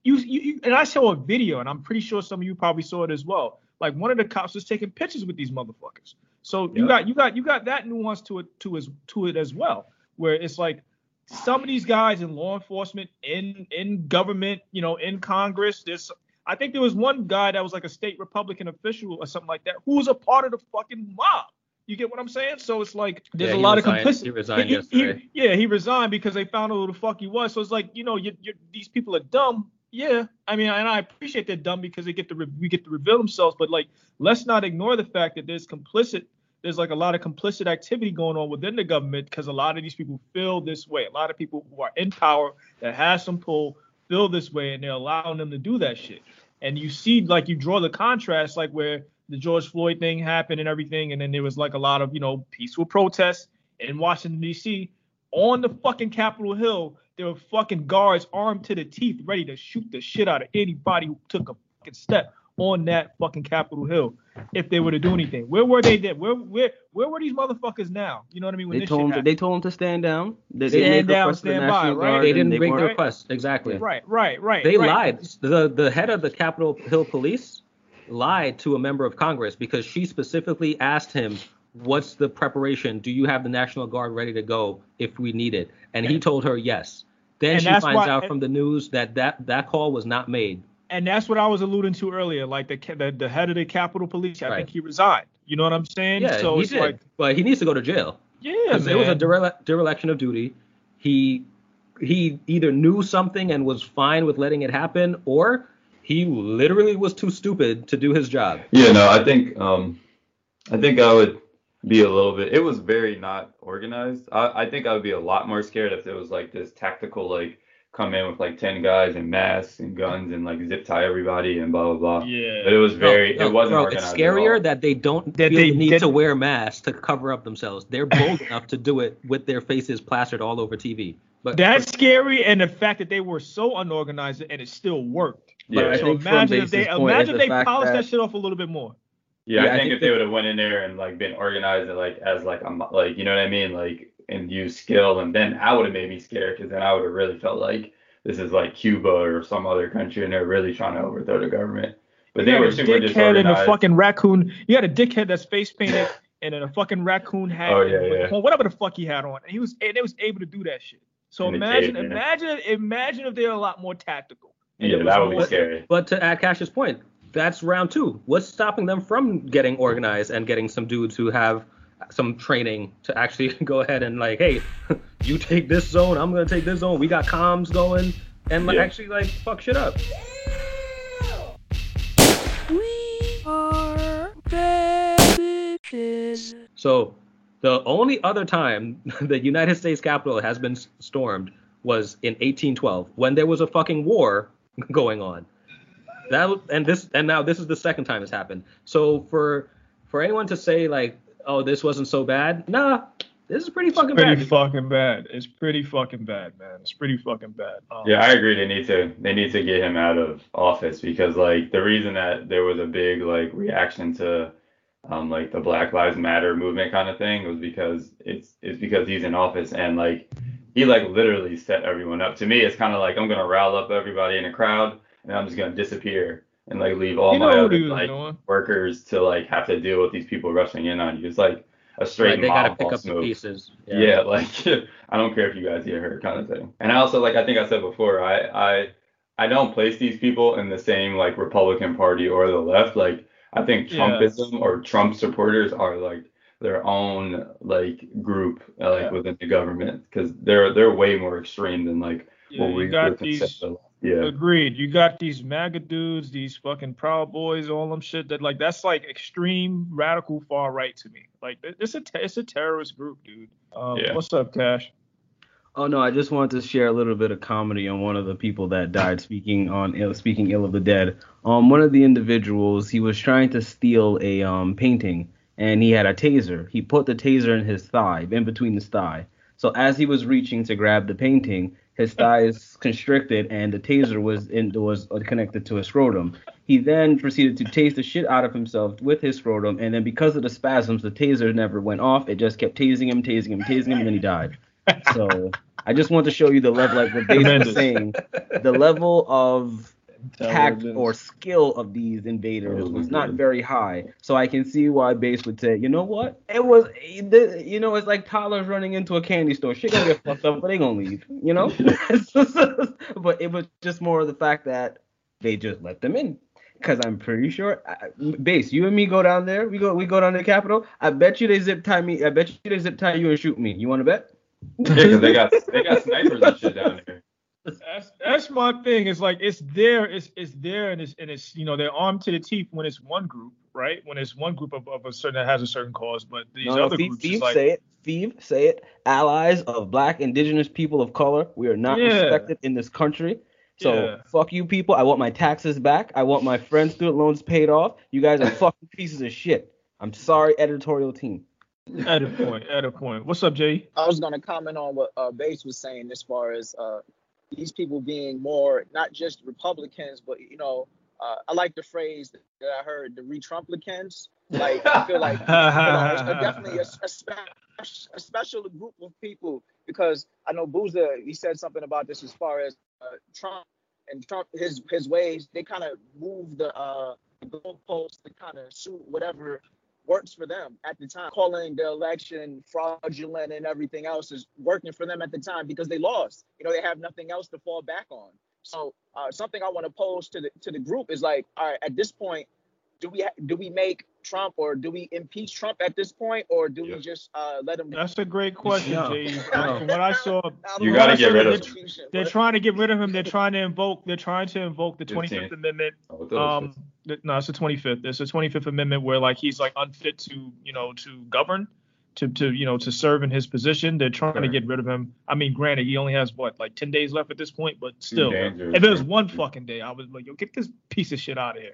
you and I saw a video, and I'm pretty sure some of you probably saw it as well. Like one of the cops was taking pictures with these motherfuckers. So you got that nuance to it as well, where it's like some of these guys in law enforcement, in government, in Congress. I think there was one guy that was like a state Republican official or something like that who was a part of the fucking mob. You get what I'm saying? So it's like there's a lot of complicity. He resigned yesterday. He resigned because they found out who the fuck he was. So it's like, these people are dumb. Yeah, and I appreciate they're dumb because we get to reveal themselves. But like, let's not ignore the fact that there's like a lot of complicit activity going on within the government, because a lot of these people feel this way. A lot of people who are in power that has some pull feel this way, and they're allowing them to do that shit. And you see, like, you draw the contrast, like where the George Floyd thing happened and everything, and then there was like a lot of peaceful protests in Washington D.C. on the fucking Capitol Hill. There were fucking guards armed to the teeth, ready to shoot the shit out of anybody who took a fucking step on that fucking Capitol Hill if they were to do anything. Where were they then? Where were these motherfuckers now? You know what I mean? When they told them to stand down. Stand down, stand by, right? They didn't make the request. Exactly. Right. They lied. The head of the Capitol Hill Police lied to a member of Congress because she specifically asked him, what's the preparation? Do you have the National Guard ready to go if we need it? And he told her yes. Then she finds out from the news that call was not made. And that's what I was alluding to earlier. Like the head of the Capitol Police, I Right. think he resigned. You know what I'm saying? Yeah, so he it's did. like, But he needs to go to jail. yeah, Because man. it was a dereliction of duty. He either knew something and was fine with letting it happen, or he literally was too stupid to do his job. Yeah, no, I think I would be a little bit. It was very not organized. I think I would be a lot more scared if there was like this tactical like come in with like 10 guys and masks and guns and like zip tie everybody and blah blah blah. Yeah. But it was very. No, it wasn't bro, organized. it's at scarier all. that they don't That feel they the need did- to wear masks to cover up themselves. They're bold enough to do it with their faces plastered all over TV. But That's scary, and the fact that they were so unorganized and it still worked. But Yeah. I So think from imagine if Base's point is if the they fact polished that that shit off a little bit more. Yeah, Yeah, I I think think if they would have went in there and like been organized and like as like you know what I mean, like and used skill, and then I would have made me scared because then I would have really felt like this is like Cuba or some other country and they're really trying to overthrow the government. But they You were got a super dickhead and a disorganized. fucking raccoon. You got a dickhead that's face painted and in a fucking raccoon hat. Oh, yeah, and with- yeah. whatever the fuck he had on. And they was able to do that shit. So In the imagine cave, man. imagine if they're a lot more tactical. And Yeah, it was that would be more- scary. But to add Cash's point, that's round 2. What's stopping them from getting organized and getting some dudes who have some training to actually go ahead and like, hey, you take this zone, I'm gonna take this zone. We got comms going, and like, Yeah. actually like fuck shit up. We are bad bitches. So the only other time the United States Capitol has been stormed was in 1812 when there was a fucking war going on. And now this is the second time it's happened. So for anyone to say like, oh, this wasn't so bad, nah, this is pretty fucking pretty bad. fucking bad. It's pretty fucking bad, man. It's pretty fucking bad. Yeah, I agree. They need to get him out of office because like the reason that there was a big like reaction to like the Black Lives Matter movement kind of thing was because it's because he's in office and like he like literally set everyone up. To me, it's kind of like I'm gonna rile up everybody in a crowd and I'm just gonna disappear and like leave all You know my what other he was like doing. workers to like have to deal with these people rushing in on you. It's like a straight Like, they gotta mob pick up boss the move. pieces. Yeah, like I don't care if you guys get hurt, kind of thing. And I also like I think I said before, I don't place these people in the same like Republican Party or the left. Like I think Yeah. Trumpism or Trump supporters are like their own like group like Yeah. within the government because they're way more extreme than like Yeah, what you we got would consider these- the left. Yeah. Agreed. You got these MAGA dudes, these fucking Proud Boys, all them shit that like that's like extreme radical far right to me. Like it's a terrorist group, dude. Yeah. What's up, Cash? Oh no, I just wanted to share a little bit of comedy on one of the people that died speaking ill of the dead. One of the individuals, he was trying to steal a painting and he had a taser. He put the taser in his thigh, in between his thigh. So as he was reaching to grab the painting, his thighs constricted and the taser was connected to his scrotum. He then proceeded to tase the shit out of himself with his scrotum, and then because of the spasms, the taser never went off. It just kept tasing him, and then he died. So I just want to show you the level, like what Base was Tremendous. saying, the level of tact Intelligence. or skill of these invaders Oh, was my not God. very high. So I can see why Base would say, you know what? It was, it's like toddlers running into a candy store. Shit gonna get fucked up, but they gonna leave, you know? But it was just more of the fact that they just let them in. Because I'm pretty sure, Base, you and me go down there. We go down to the Capitol. I bet you they zip tie me. I bet you they zip tie you and shoot me. You want to bet? Yeah, because they got snipers and shit down there. That's my thing. It's like it's there, and it's they're armed to the teeth when it's one group, right? When it's one group of a certain that has a certain cause, but these other groups is like Steve, say it. Allies of Black, Indigenous people of color, we are not Yeah. respected in this country. So Yeah. fuck you people. I want my taxes back. I want my friends' student loans paid off. You guys are fucking pieces of shit. I'm sorry, editorial team. at a point. What's up, Jay? I was gonna comment on what Bates was saying as far as these people being more not just Republicans, but I like the phrase that I heard, the re-Trumplicans. Like I feel like it's definitely a special group of people because I know Booza, he said something about this as far as Trump and his ways. They kind of move the goalposts to kind of suit whatever works for them at the time. Calling the election fraudulent and everything else is working for them at the time because they lost. They have nothing else to fall back on. So something I want to pose to the group is like, all right, at this point, do we make Trump, or do we impeach Trump at this point, or do we just let him? That's a great question, No. Jay. No. From what I saw, You gotta get rid of him. they're trying to get rid of him. They're trying to invoke the 25th Amendment. Oh, those No, it's the 25th. It's the 25th Amendment where like he's like unfit to govern, to serve in his position. They're trying to Sure. get rid of him. I mean, granted, he only has like 10 days left at this point, but still, dangerous. if it was one fucking day, I was like, yo, get this piece of shit out of here.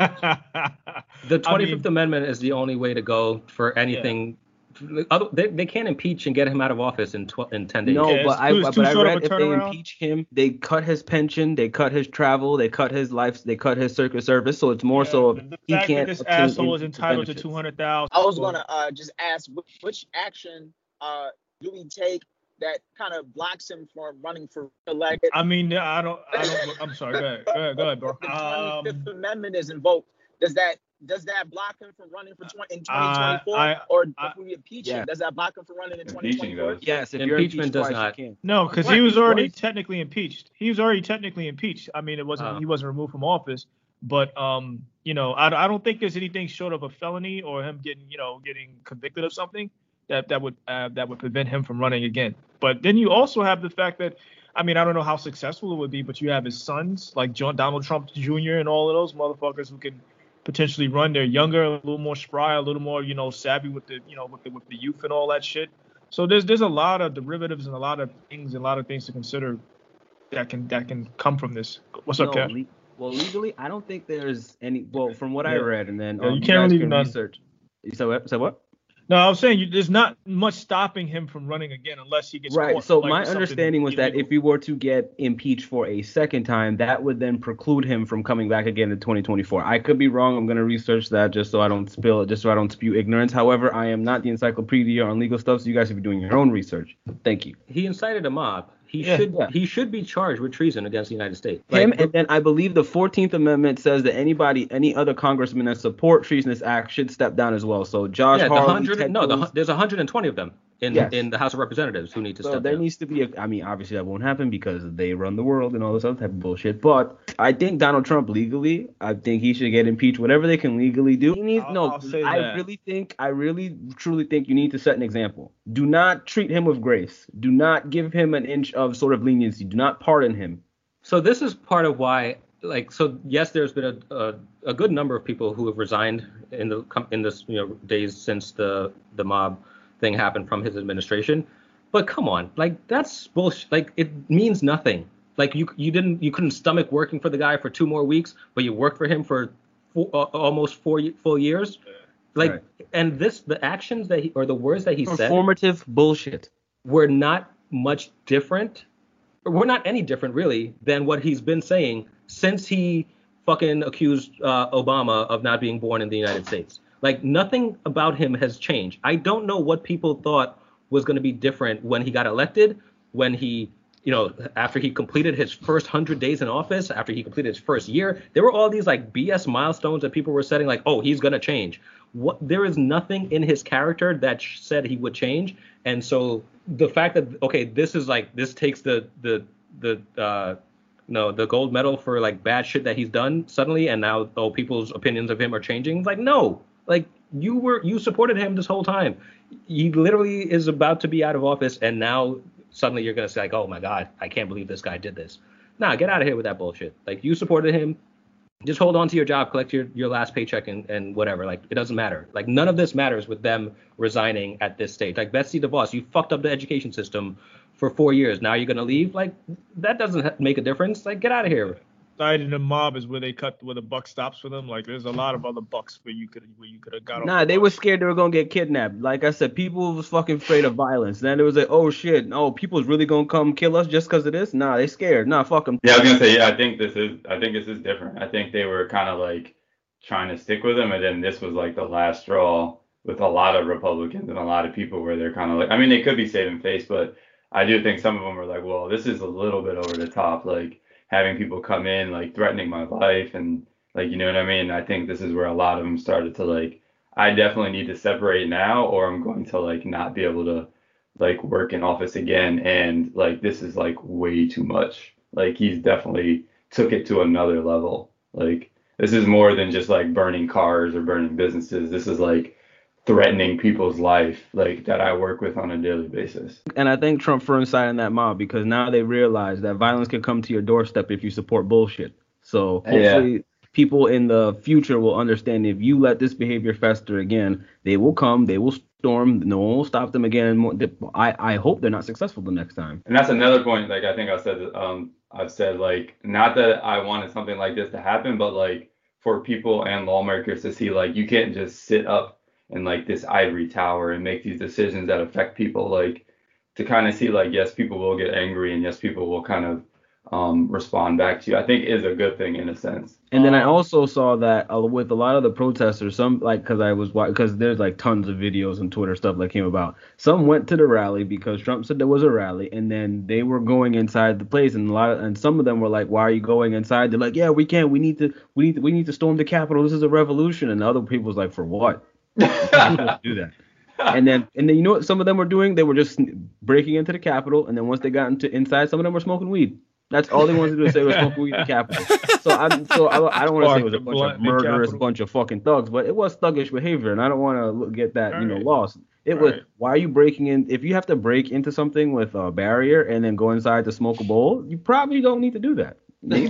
The 25th Amendment is the only way to go for anything. They can't impeach and get him out of office in 10 days. No, Yeah, but it's too I short of read a if they turnaround. impeach him, they cut his pension, they cut his travel, they cut his life, they cut his Secret Service. So it's more so the he fact can't. that this obtain asshole is any entitled to benefits. 200,000. I was gonna just ask which action do we take that kind of blocks him from running for elected? I mean, I don't. I'm sorry. Go ahead, bro. The 25th Amendment is invoked. Does that block him from running in 2024? Or if we impeach him, does that block him from running in Impeaching 2024? does. Yes, if you're Impeachment impeached does twice, not. you can. No, because What? he was already What? technically impeached. He was already technically impeached. I mean, it wasn't. He wasn't removed from office. But I don't think there's anything short of a felony or him getting convicted of something that would prevent him from running again. But then you also have the fact that, I mean, I don't know how successful it would be, but you have his sons like Donald Trump Jr. and all of those motherfuckers who can potentially run. They're younger, a little more spry, a little more savvy with the with the youth and all that shit. So there's a lot of derivatives and a lot of things to consider that can come from this. What's up, Cash? Well, legally, I don't think there's any. Well, from what I Yeah. read, and then Yeah, you you can't guys really can do nothing. research. You said what? No, I was saying there's not much stopping him from running again unless he gets Right. caught. So like, my with something understanding was that illegal. if he were to get impeached for a second time, that would then preclude him from coming back again in 2024. I could be wrong. I'm going to research that just so I don't spew ignorance. However, I am not the encyclopedia on legal stuff, so you guys should be doing your own research. Thank you. He incited a mob. He Yeah. should be charged with treason against the United States. Him, and then I believe the 14th Amendment says that any other congressman that support treasonous acts should step down as well. So Josh Hawley, Ted Cruz, there's 120 of them in Yes. in the House of Representatives who need to so step there down. needs to be I mean, obviously that won't happen because they run the world and all this other type of bullshit. But I think Donald Trump legally, I think he should get impeached. Whatever they can legally do. He needs I'll say that. I really truly think you need to set an example. Do not treat him with grace. Do not give him an inch of sort of leniency. Do not pardon him. So this is part of why, yes, there's been a good number of people who have resigned in this days since the mob thing happened from his administration. But come on, that's bullshit. It means nothing. You couldn't stomach working for the guy for 2 more weeks, but you worked for him for almost 4 full years. Right. And the actions or the words that he said Performative bullshit. were not much different. We're not any different, really, than what he's been saying since he fucking accused Obama of not being born in the United States. Nothing about him has changed. I don't know what people thought was going to be different when he got elected, when he, after he completed his first 100 days in office, after he completed his first year. There were all these BS milestones that people were setting, oh, he's going to change. There is nothing in his character that said he would change. And so the fact that, okay, this is this takes the gold medal for bad shit that he's done suddenly, and now people's opinions of him are changing. No, you supported him this whole time. He literally is about to be out of office, and now suddenly you're gonna say oh my God, I can't believe this guy did this. Nah, get out of here with that bullshit. You supported him. Just hold on to your job, collect your last paycheck and whatever. It doesn't matter. None of this matters with them resigning at this stage. Betsy DeVos, you fucked up the education system for 4 years. Now you're going to leave? That doesn't make a difference. Get out of here. Side in the mob is where the buck stops for them. There's a lot of other bucks where you could have got. Nah, they were scared they were gonna get kidnapped. Like I said, people was fucking afraid of violence. Then it was oh shit, people's really gonna come kill us just because of this. Nah, they scared. Nah, fuck them. Yeah, I was gonna say, yeah, I think this is different. I think they were kind of trying to stick with him, and then this was the last straw with a lot of Republicans and a lot of people where they're kind of I mean, they could be saving face, but I do think some of them were well, this is a little bit over the top, having people come in threatening my life and you know what I mean. I think this is where a lot of them started to I definitely need to separate now, or I'm going to not be able to work in office again, and this is way too much. Like he's definitely took it to another level. Like this is more than just like burning cars or burning businesses. This is like threatening people's life, like that I work with on a daily basis. And I thank Trump for inciting that mob because now they realize that violence can come to your doorstep if you support bullshit. So hopefully people in the future will understand if you let this behavior fester again, they will come, they will storm, no one will stop them again. I hope they're not successful the next time. And that's another point. Like I think I've said like not that I wanted something like this to happen, but like for people and lawmakers to see like you can't just sit up in like this ivory tower and make these decisions that affect people, like to kind of see like yes, people will get angry and yes, people will kind of respond back to you, I think is a good thing in a sense. And then I also saw that with a lot of the protesters, some like because there's like tons of videos and Twitter stuff that came about. Some went to the rally because Trump said there was a rally, and then they were going inside the place, and some of them were like, "Why are you going inside?" They're like, "Yeah, we can't. We need to storm the Capitol. This is a revolution." And the other people was like, "For what? You're supposed to do that." And then you know what some of them were doing? They were just breaking into the Capitol, and then once they got inside, some of them were smoking weed. That's all they wanted to do, is say it was smoking weed in the Capitol. I don't want to say it was a bunch of murderous, bunch of fucking thugs, but it was thuggish behavior, and I don't want to get that lost. It was, why are you breaking in? If you have to break into something with a barrier and then go inside to smoke a bowl, you probably don't need to do that.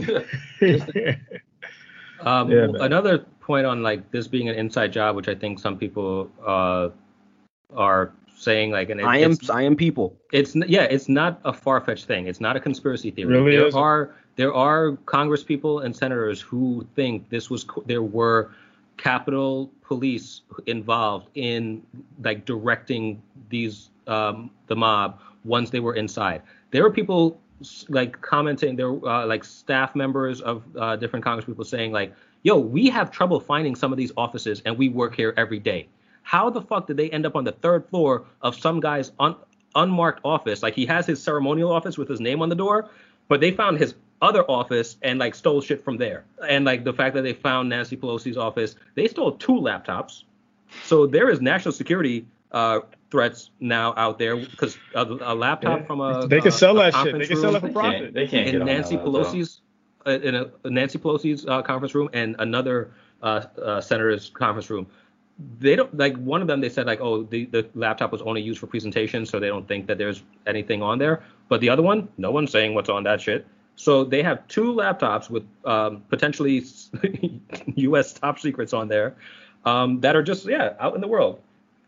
Another point on like this being an inside job, which I think some people are saying like, and I am people. It's not a far-fetched thing. It's not a conspiracy theory. Really there are Congress people and senators who think there were Capitol Police involved in like directing these the mob once they were inside. There were people like commenting. There were like staff members of different Congress people saying like, "Yo, we have trouble finding some of these offices, and we work here every day. How the fuck did they end up on the third floor of some guy's unmarked office? Like he has his ceremonial office with his name on the door, but they found his other office and like stole shit from there. And like the fact that they found Nancy Pelosi's office, they stole 2 laptops. So there is national security threats now out there because a laptop from a they can sell that shit. conference They can sell it for profit. They can't in get on Nancy that laptop. Pelosi's in a Nancy Pelosi's conference room and another senator's conference room. They don't like one of them. They said like, oh, the laptop was only used for presentation, so they don't think that there's anything on there. But the other one, no one's saying what's on that shit. So they have 2 laptops with potentially U.S. top secrets on there that are just out in the world.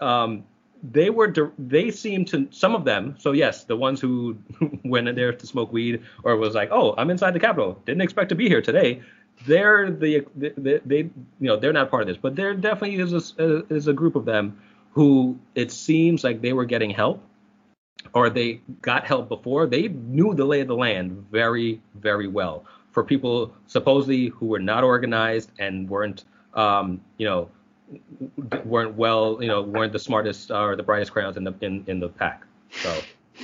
They seem to, some of them. So yes, the ones who went in there to smoke weed or was like, oh, I'm inside the Capitol, didn't expect to be here today. They're they they're not part of this, but there definitely is a group of them who it seems like they were getting help, or they got help before. They knew the lay of the land very, very well. For people supposedly who were not organized and weren't weren't the smartest or the brightest crayons in the pack. So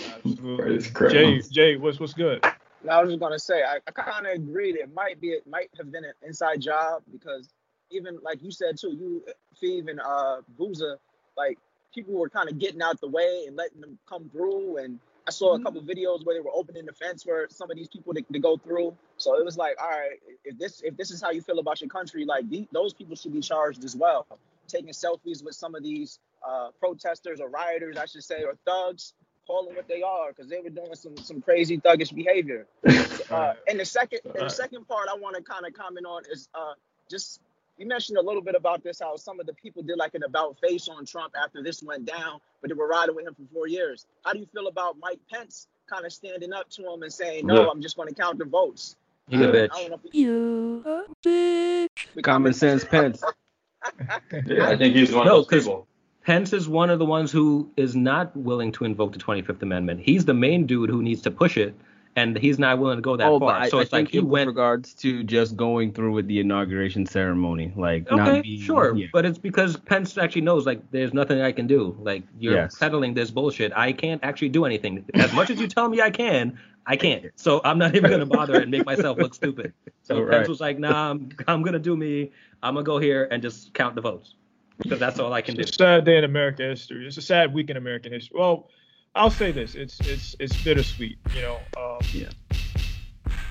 Jay, what's good? I was just gonna say, I kind of agreed. It might have been an inside job because even like you said too, you, Feeve and Booza, like people were kind of getting out the way and letting them come through. And I saw a couple videos where they were opening the fence for some of these people to go through. So it was like, all right, if this is how you feel about your country, like those people should be charged as well. Taking selfies with some of these protesters or rioters, I should say, or thugs. Call them what they are, because they were doing some crazy thuggish behavior. And the second part I want to kind of comment on is just you mentioned a little bit about this, how some of the people did like an about face on Trump after this went down, but they were riding with him for 4 years. How do you feel about Mike Pence kind of standing up to him and saying, no, I'm just going to count the votes? You a bitch. I don't know if You a bitch. Common sense Pence. Yeah, I think he's one of those people. Pence is one of the ones who is not willing to invoke the 25th Amendment. He's the main dude who needs to push it, and he's not willing to go that far. So it's like he went. With regards to just going through with the inauguration ceremony, like but it's because Pence actually knows like there's nothing I can do. Like you're peddling this bullshit. I can't actually do anything. As much as you tell me I can't. So I'm not even gonna bother and make myself look stupid. So Pence was like, nah, I'm gonna do me. I'm gonna go here and just count the votes. Because that's all I can do. It's a sad day in American history. It's a sad week in American history. Well, I'll say this: it's bittersweet.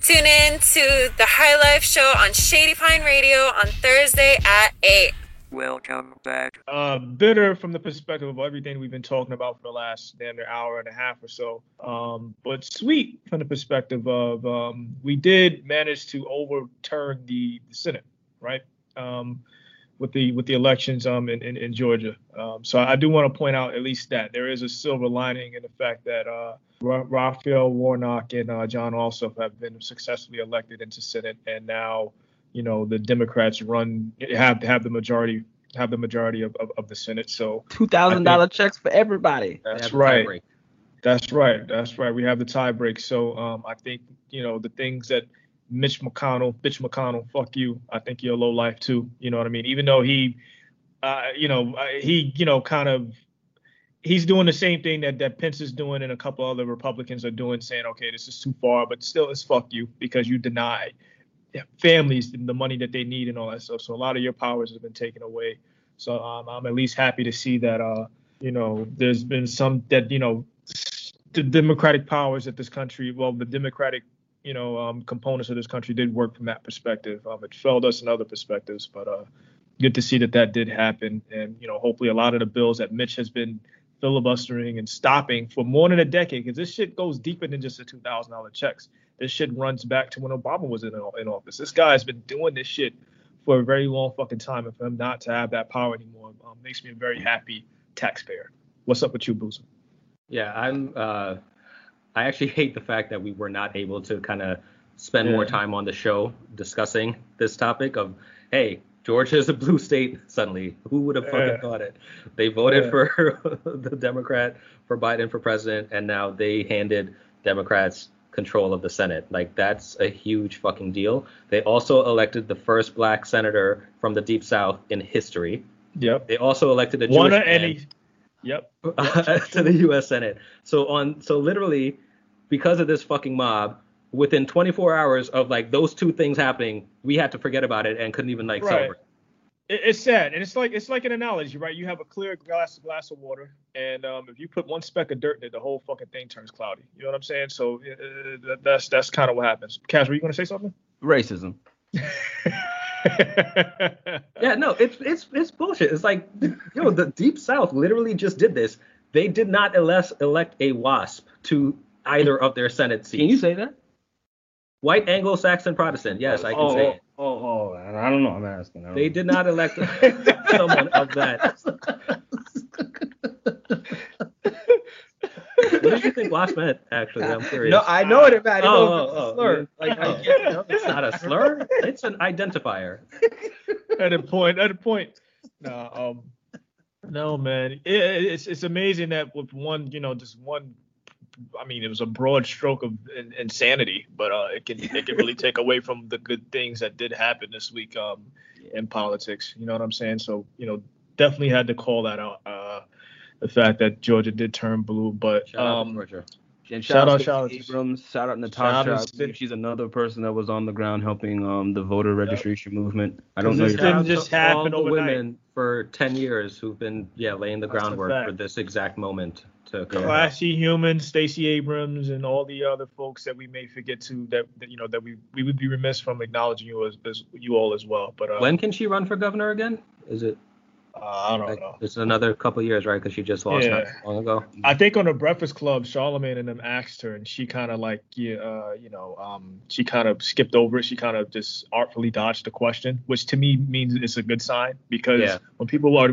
Tune in to the High Life Show on Shady Pine Radio on Thursday at 8. Welcome back. Bitter from the perspective of everything we've been talking about for the last damn near hour and a half or so. But sweet from the perspective of we did manage to overturn the Senate, right? With the elections in Georgia. So I do want to point out at least that there is a silver lining in the fact that Raphael Warnock and John Ossoff have been successfully elected into Senate, and now the Democrats have the majority of the Senate. So $2,000 checks for everybody. That's right. That's right. We have the tie break. So I think the things that Mitch McConnell, fuck you. I think you're a low life too. You know what I mean? Even though he's doing the same thing that Pence is doing and a couple other Republicans are doing, saying, okay, this is too far, but still it's fuck you because you deny families the money that they need and all that stuff. So a lot of your powers have been taken away. So I'm at least happy to see that, there's been some that, the democratic powers that this country, the democratic, components of this country did work from that perspective. It failed us in other perspectives, but good to see that did happen. And, hopefully a lot of the bills that Mitch has been filibustering and stopping for more than a decade, because this shit goes deeper than just the $2,000 checks. This shit runs back to when Obama was in office. This guy has been doing this shit for a very long fucking time. And for him not to have that power anymore makes me a very happy taxpayer. What's up with you, Boozer? Yeah, I actually hate the fact that we were not able to kind of spend more time on the show discussing this topic of, hey, Georgia is a blue state suddenly. Who would have fucking thought it? They voted for the Democrat, for Biden for president, and now they handed Democrats control of the Senate. Like, that's a huge fucking deal. They also elected the first black senator from the Deep South in history. Yep. They also elected a Jewish man. Yep. To the U.S. Senate. So literally, because of this fucking mob, within 24 hours of like those two things happening, we had to forget about it and couldn't even celebrate. It's sad, and it's like an analogy, right? You have a clear glass of water, and if you put one speck of dirt in it, the whole fucking thing turns cloudy. You know what I'm saying? So that's kind of what happens. Cass, were you gonna say something? Racism. Yeah, no, it's bullshit. It's like, the Deep South literally just did this. They did not elect a WASP to either of their Senate seats. Can you say that? White Anglo-Saxon Protestant. Yes, I can say it. I don't know. I'm asking. They did not elect someone of that. What did you think WASP meant, actually? I'm curious. No, I know what it meant. It's a slur. It's not a slur. It's an identifier. At a point. No, man. It's amazing that with one, just one. I mean, it was a broad stroke of insanity, but it can really take away from the good things that did happen this week in politics. You know what I'm saying? So, definitely had to call that out. The fact that Georgia did turn blue, but shout out to Georgia. And shout out Abrams. Shout out Natasha. She's another person that was on the ground helping the voter registration movement. I don't know. This didn't just happen all the overnight. Women for 10 years who've been laying the groundwork for this exact moment to come. Classy Humans, Stacey Abrams, and all the other folks that we may forget to that we would be remiss from acknowledging you as you all as well. But when can she run for governor again? Is it? I don't know. It's another couple years, right? Because she just lost not long ago. I think on the Breakfast Club, Charlamagne and them asked her, and she kind of she kind of skipped over it. She kind of just artfully dodged the question, which to me means it's a good sign, because when people are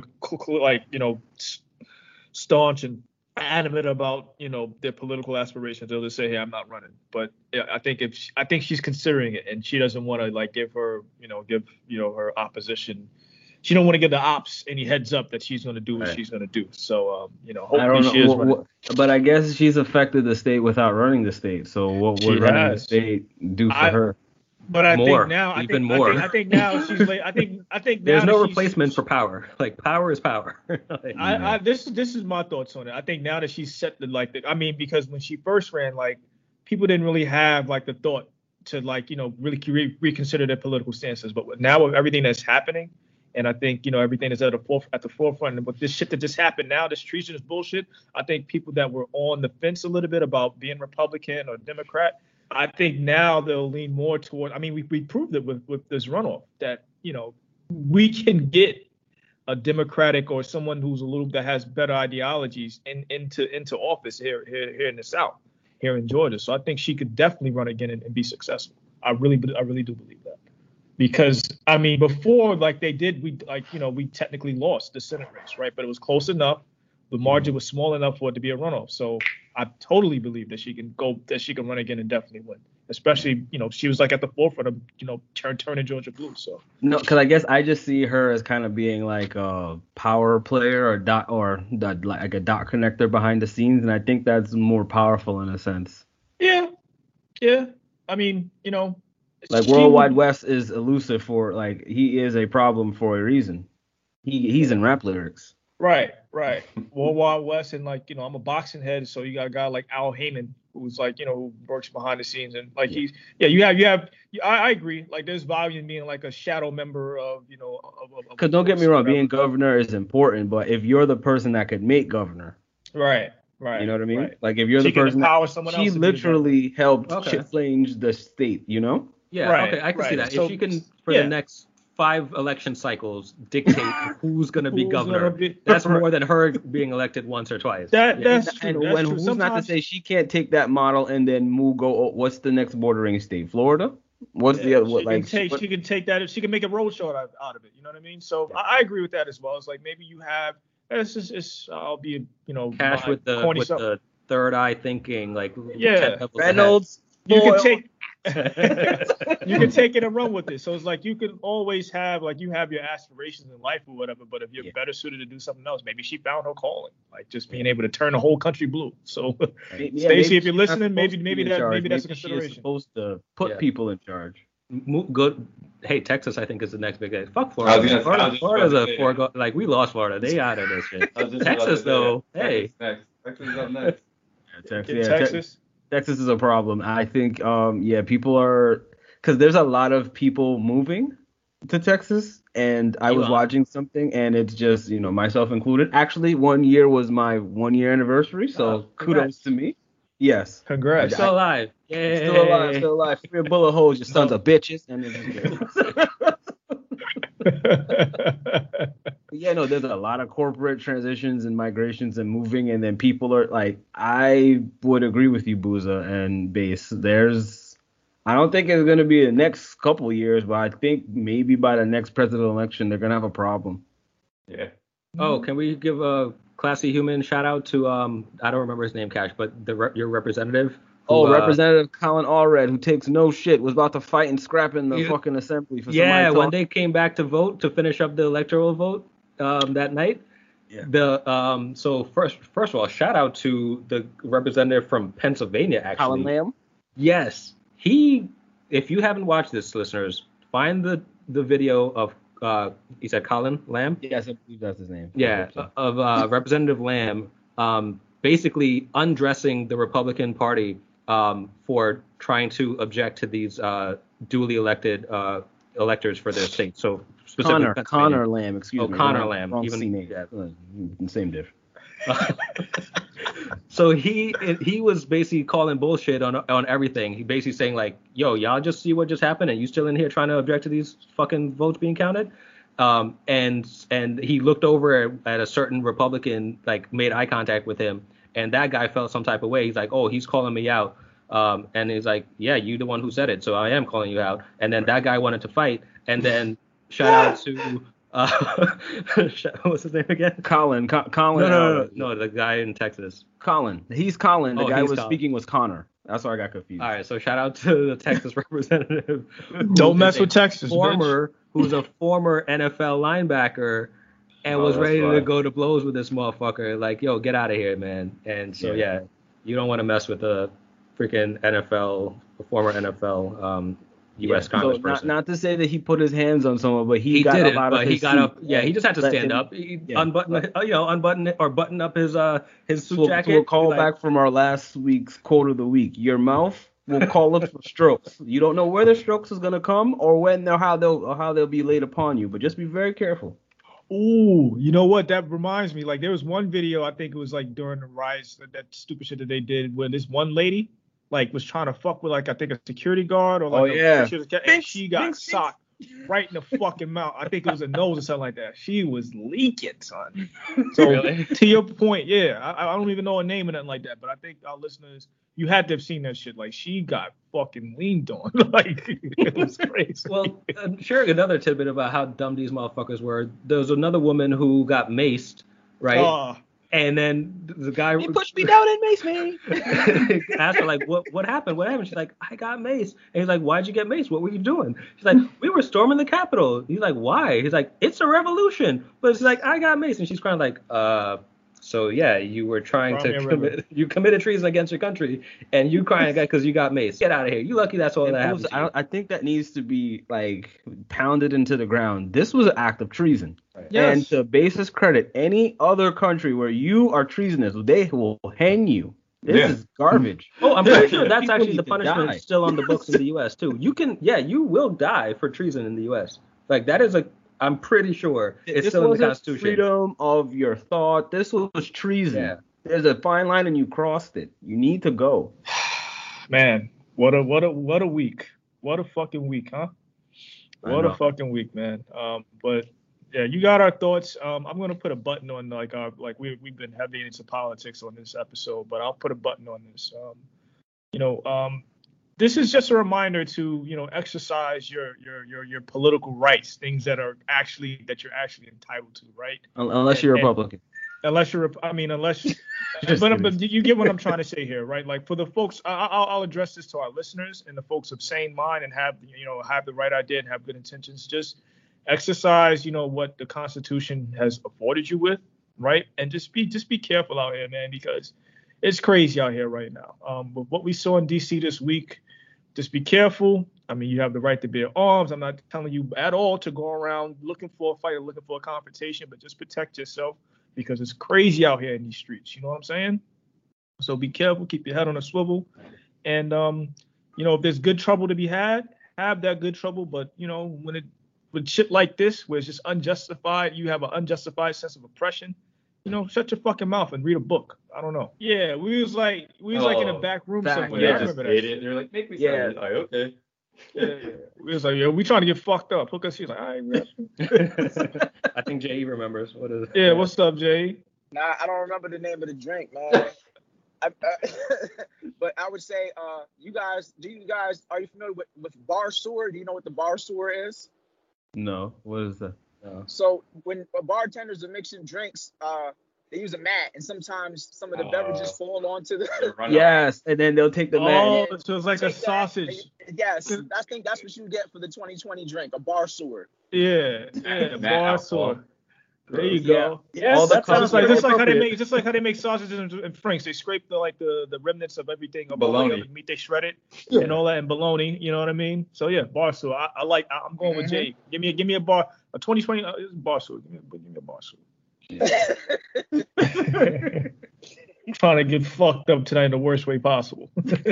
staunch and adamant about their political aspirations, they'll just say, hey, I'm not running. But I think she's considering it, and she doesn't want to give her her opposition. She don't want to give the ops any heads up that she's going to do what she's going to do. So, hopefully she is running. But I guess she's affected the state without running the state. So what would running the state do for her? But I more, think now, even more. I think now she's like, I think now there's no replacement for power. Like, power is power. This is my thoughts on it. I think now that she's set because when she first ran, people didn't really have the thought to really reconsider their political stances. But now with everything that's happening, and I think, everything is at the forefront. And with this shit that just happened now, this treasonous bullshit, I think people that were on the fence a little bit about being Republican or Democrat, I think now they'll lean more toward. I mean, we proved it with this runoff that we can get a Democratic or someone who's that has better ideologies into office here in the South, here in Georgia. So I think she could definitely run again and be successful. I really do believe that. Because I mean, before we technically lost the Senate race, right? But it was close enough. The margin was small enough for it to be a runoff. So I totally believe that she can run again and definitely win. Especially, she was like at the forefront of, turning Georgia blue. So no, because I guess I just see her as kind of being like a power player or like a dot connector behind the scenes, and I think that's more powerful in a sense. Yeah. I mean, like Worldwide West is elusive for like he is a problem for a reason. He's in rap lyrics. Right. Worldwide West, and I'm a boxing head, so you got a guy like Al Heyman, who's who works behind the scenes, and I agree. Like there's value in being like a shadow member of. Because don't get me wrong, being governor is important, but if you're the person that could make governor. Right. You know what I mean? Right. Like if you're the person she literally helped change the state, Yeah, right, okay, I can see that. So, if she can, for the next 5 election cycles, dictate who's going to be governor, that's more than her being elected once or twice. That's true. Who's not to say she can't take that model and then what's the next bordering state? Florida? What's the other? She can take that. She can make a roadshow out of it. You know what I mean? So I agree with that as well. It's like maybe you have. I'll be Cash with the third eye thinking, like Reynolds. You can take it and run with it. So it's like you can always have you have your aspirations in life or whatever, but if you're better suited to do something else, maybe she found her calling, like just being able to turn the whole country blue. So Stacey, if you're listening, maybe that's a consideration. She's supposed to put people in charge. Good. Hey, Texas, I think is the next big day. Fuck Florida. Florida's a foregone. Like we lost Florida. They out of this shit. Texas though. Hey. Texas is up next. Texas. Texas is a problem. I think, people are, because there's a lot of people moving to Texas, and I was watching something, and it's just, myself included. Actually, 1 year was my 1 year anniversary, so kudos to me. Yes. Congrats. Still alive. Yay. Still alive. Free bullet holes, you sons of bitches. And there's a lot of corporate transitions and migrations and moving, and then people are like, I would agree with you, Booza and Base. I don't think it's going to be the next couple of years, but I think maybe by the next presidential election, they're going to have a problem. Yeah. Oh, can we give a classy human shout out to, I don't remember his name, Cash, but your representative? Representative Colin Allred, who takes no shit, was about to fight and scrap in the fucking assembly for somebody when they came back to vote to finish up the electoral vote that night. Yeah. So first of all, shout out to the representative from Pennsylvania, actually. Colin Lamb? Yes. If you haven't watched this, listeners, find the video of he said Colin Lamb? Yes, I believe that's his name. Yeah, of Representative Lamb basically undressing the Republican Party for trying to object to these duly elected electors for their state. So specifically Connor Lamb, excuse me. Connor Lamb. Same diff. So he was basically calling bullshit on everything. He basically saying like, yo, y'all just see what just happened and you still in here trying to object to these fucking votes being counted? And he looked over at a certain Republican, like made eye contact with him, and that guy felt some type of way. He's like, oh, he's calling me out. And he's like, yeah, you the one who said it, so I am calling you out. And then that guy wanted to fight, and then shout out to what's his name again? Colin. No, the guy in Texas. Colin. He's Colin. The guy who was speaking was Connor. That's why I got confused. All right, so shout out to the Texas representative. Don't mess with Texas, who's a former NFL linebacker and was ready to go to blows with this motherfucker. Like, yo, get out of here, man. And so, you don't want to mess with a freaking former NFL U.S. congressperson. So not to say that he put his hands on someone, but he got did a lot of his he got up. Yeah, he just had to stand up. He unbutton it or button up his suit jacket. To a call back from our last week's quote of the week. Your mouth will call up for strokes. You don't know where the strokes is gonna come or when or how they'll be laid upon you, but just be very careful. Ooh, you know what? That reminds me. Like there was one video, I think it was like during the rise, that stupid shit that they did, where this one lady like was trying to fuck with like I think a security guard or like Oh, yeah. and she got socked right in the fucking mouth. I think it was a nose or something like that. She was leaking, son. So Really? to your point, yeah, I don't even know her name or nothing like that, but I think our listeners, you had to have seen that shit. Like she got fucking leaned on. Like it was crazy. Well, sharing another tidbit about how dumb these motherfuckers were. There was another woman who got maced, right? And then the guy He pushed me down and maced me. asked her like, what happened? What happened? She's like, I got maced. And he's like, why'd you get maced? What were you doing? She's like, we were storming the Capitol. He's like, why? He's like, it's a revolution. But she's like, I got maced. And she's crying like, so yeah, you were trying to committed treason against your country, and you crying because you got maced. Get out of here. You lucky that's all that happened. I think that needs to be like pounded into the ground. This was an act of treason. Right. Yes. And to base's credit, any other country where you are treasonous, they will hang you. This is garbage. Oh, I'm pretty sure that's actually the punishment still on the books in the U.S. too. You will die for treason in the U.S. Like that is I'm pretty sure it's still in the Constitution. Freedom of your thought. This was treason. Yeah. There's a fine line and you crossed it. You need to go. Man, what a week. What a fucking week, huh? What a fucking week, man. But yeah, you got our thoughts. I'm gonna put a button on we've been heavy into politics on this episode, but I'll put a button on this. This is just a reminder to, exercise your political rights, things that you're actually entitled to, right? Unless you're Republican. But you get what I'm trying to say here, right? Like for the folks, I'll address this to our listeners and the folks of sane mind and have the right idea and have good intentions. Just exercise, what the Constitution has afforded you with, right? And just be careful out here, man, because it's crazy out here right now. With what we saw in D.C. this week. Just be careful. I mean, you have the right to bear arms. I'm not telling you at all to go around looking for a fight or looking for a confrontation, but just protect yourself because it's crazy out here in these streets. You know what I'm saying? So be careful. Keep your head on a swivel. And, if there's good trouble to be had, have that good trouble. But, with shit like this, where it's just unjustified, you have an unjustified sense of oppression. Shut your fucking mouth and read a book. I don't know. Yeah, we was like in a back room somewhere. Yeah, I remember that. They're like, make me sound like, okay. Yeah. We was like, we trying to get fucked up. Hook us. He's like, all right. I think Jay remembers. What is it? Yeah, what's up, Jay? Nah, I don't remember the name of the drink, man. But I would say, are you familiar with bar sewer? Do you know what the bar sewer is? No. What is that? So when bartenders are mixing drinks, they use a mat, and sometimes some of the beverages fall onto the. Yes, and then they'll take the mat. Oh, so it's like a sausage. Yes, I think that's what you get for the 2020 drink, a bar sewer. Yeah, bar sewer. There you go. Yeah. All just like how they make sausages and franks. They scrape the remnants of everything of bologna, the meat they shred it and all that, and bologna. You know what I mean? So yeah, bar sewer. I'm going with Jay. Give me a bar. A 2020 bar sewer. Give me a bar sewer. I'm trying to get fucked up tonight in the worst way possible.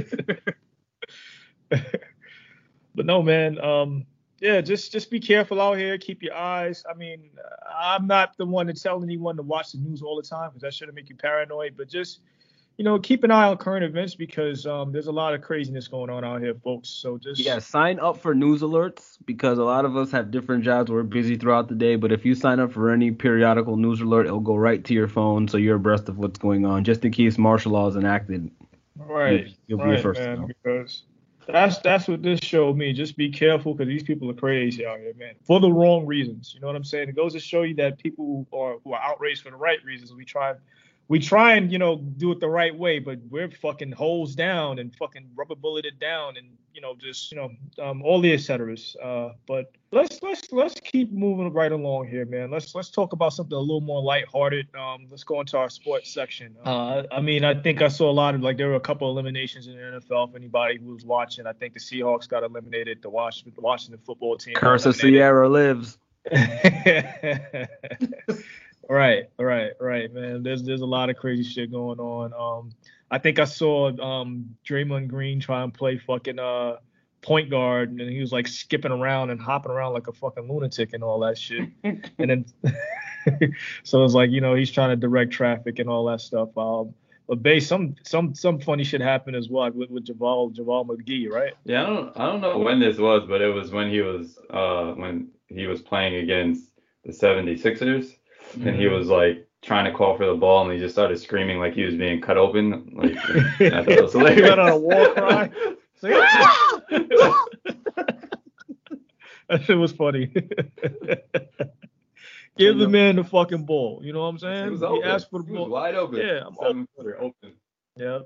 But no, man. Yeah, just be careful out here. Keep your eyes. I mean, I'm not the one to tell anyone to watch the news all the time because that shouldn't make you paranoid. But just, keep an eye on current events because there's a lot of craziness going on out here, folks. So just sign up for news alerts because a lot of us have different jobs. We're busy throughout the day. But if you sign up for any periodical news alert, it'll go right to your phone so you're abreast of what's going on, just in case martial law is enacted. Right. You'll be the first to know. Because that's what this showed me. Just be careful because these people are crazy out here, man, for the wrong reasons. You know what I'm saying? It goes to show you that people who are outraged for the right reasons. We try and do it the right way, but we're fucking hosed down and fucking rubber bulleted down and all the et ceteras. But let's keep moving right along here, man. Let's talk about something a little more lighthearted. Let's go into our sports section. I mean, I think I saw a lot of there were a couple eliminations in the NFL. For anybody who was watching, I think the Seahawks got eliminated. The Washington football team. Curse of Sierra lives. Right, man. There's a lot of crazy shit going on. I think I saw Draymond Green try and play fucking point guard, and he was like skipping around and hopping around like a fucking lunatic and all that shit. And then so it's like he's trying to direct traffic and all that stuff. But base, some funny shit happened as well with Javal McGee, right? Yeah, I don't know when this was, but it was when he was playing against the 76ers, and he was like trying to call for the ball, and he just started screaming like he was being cut open. Like, I thought it was hilarious. He got on a war cry. So, that shit was funny. Give the man the fucking ball. You know what I'm saying? He was He open. asked for the He ball. was wide open. Yeah, I'm open. 7-footer open. Yeah.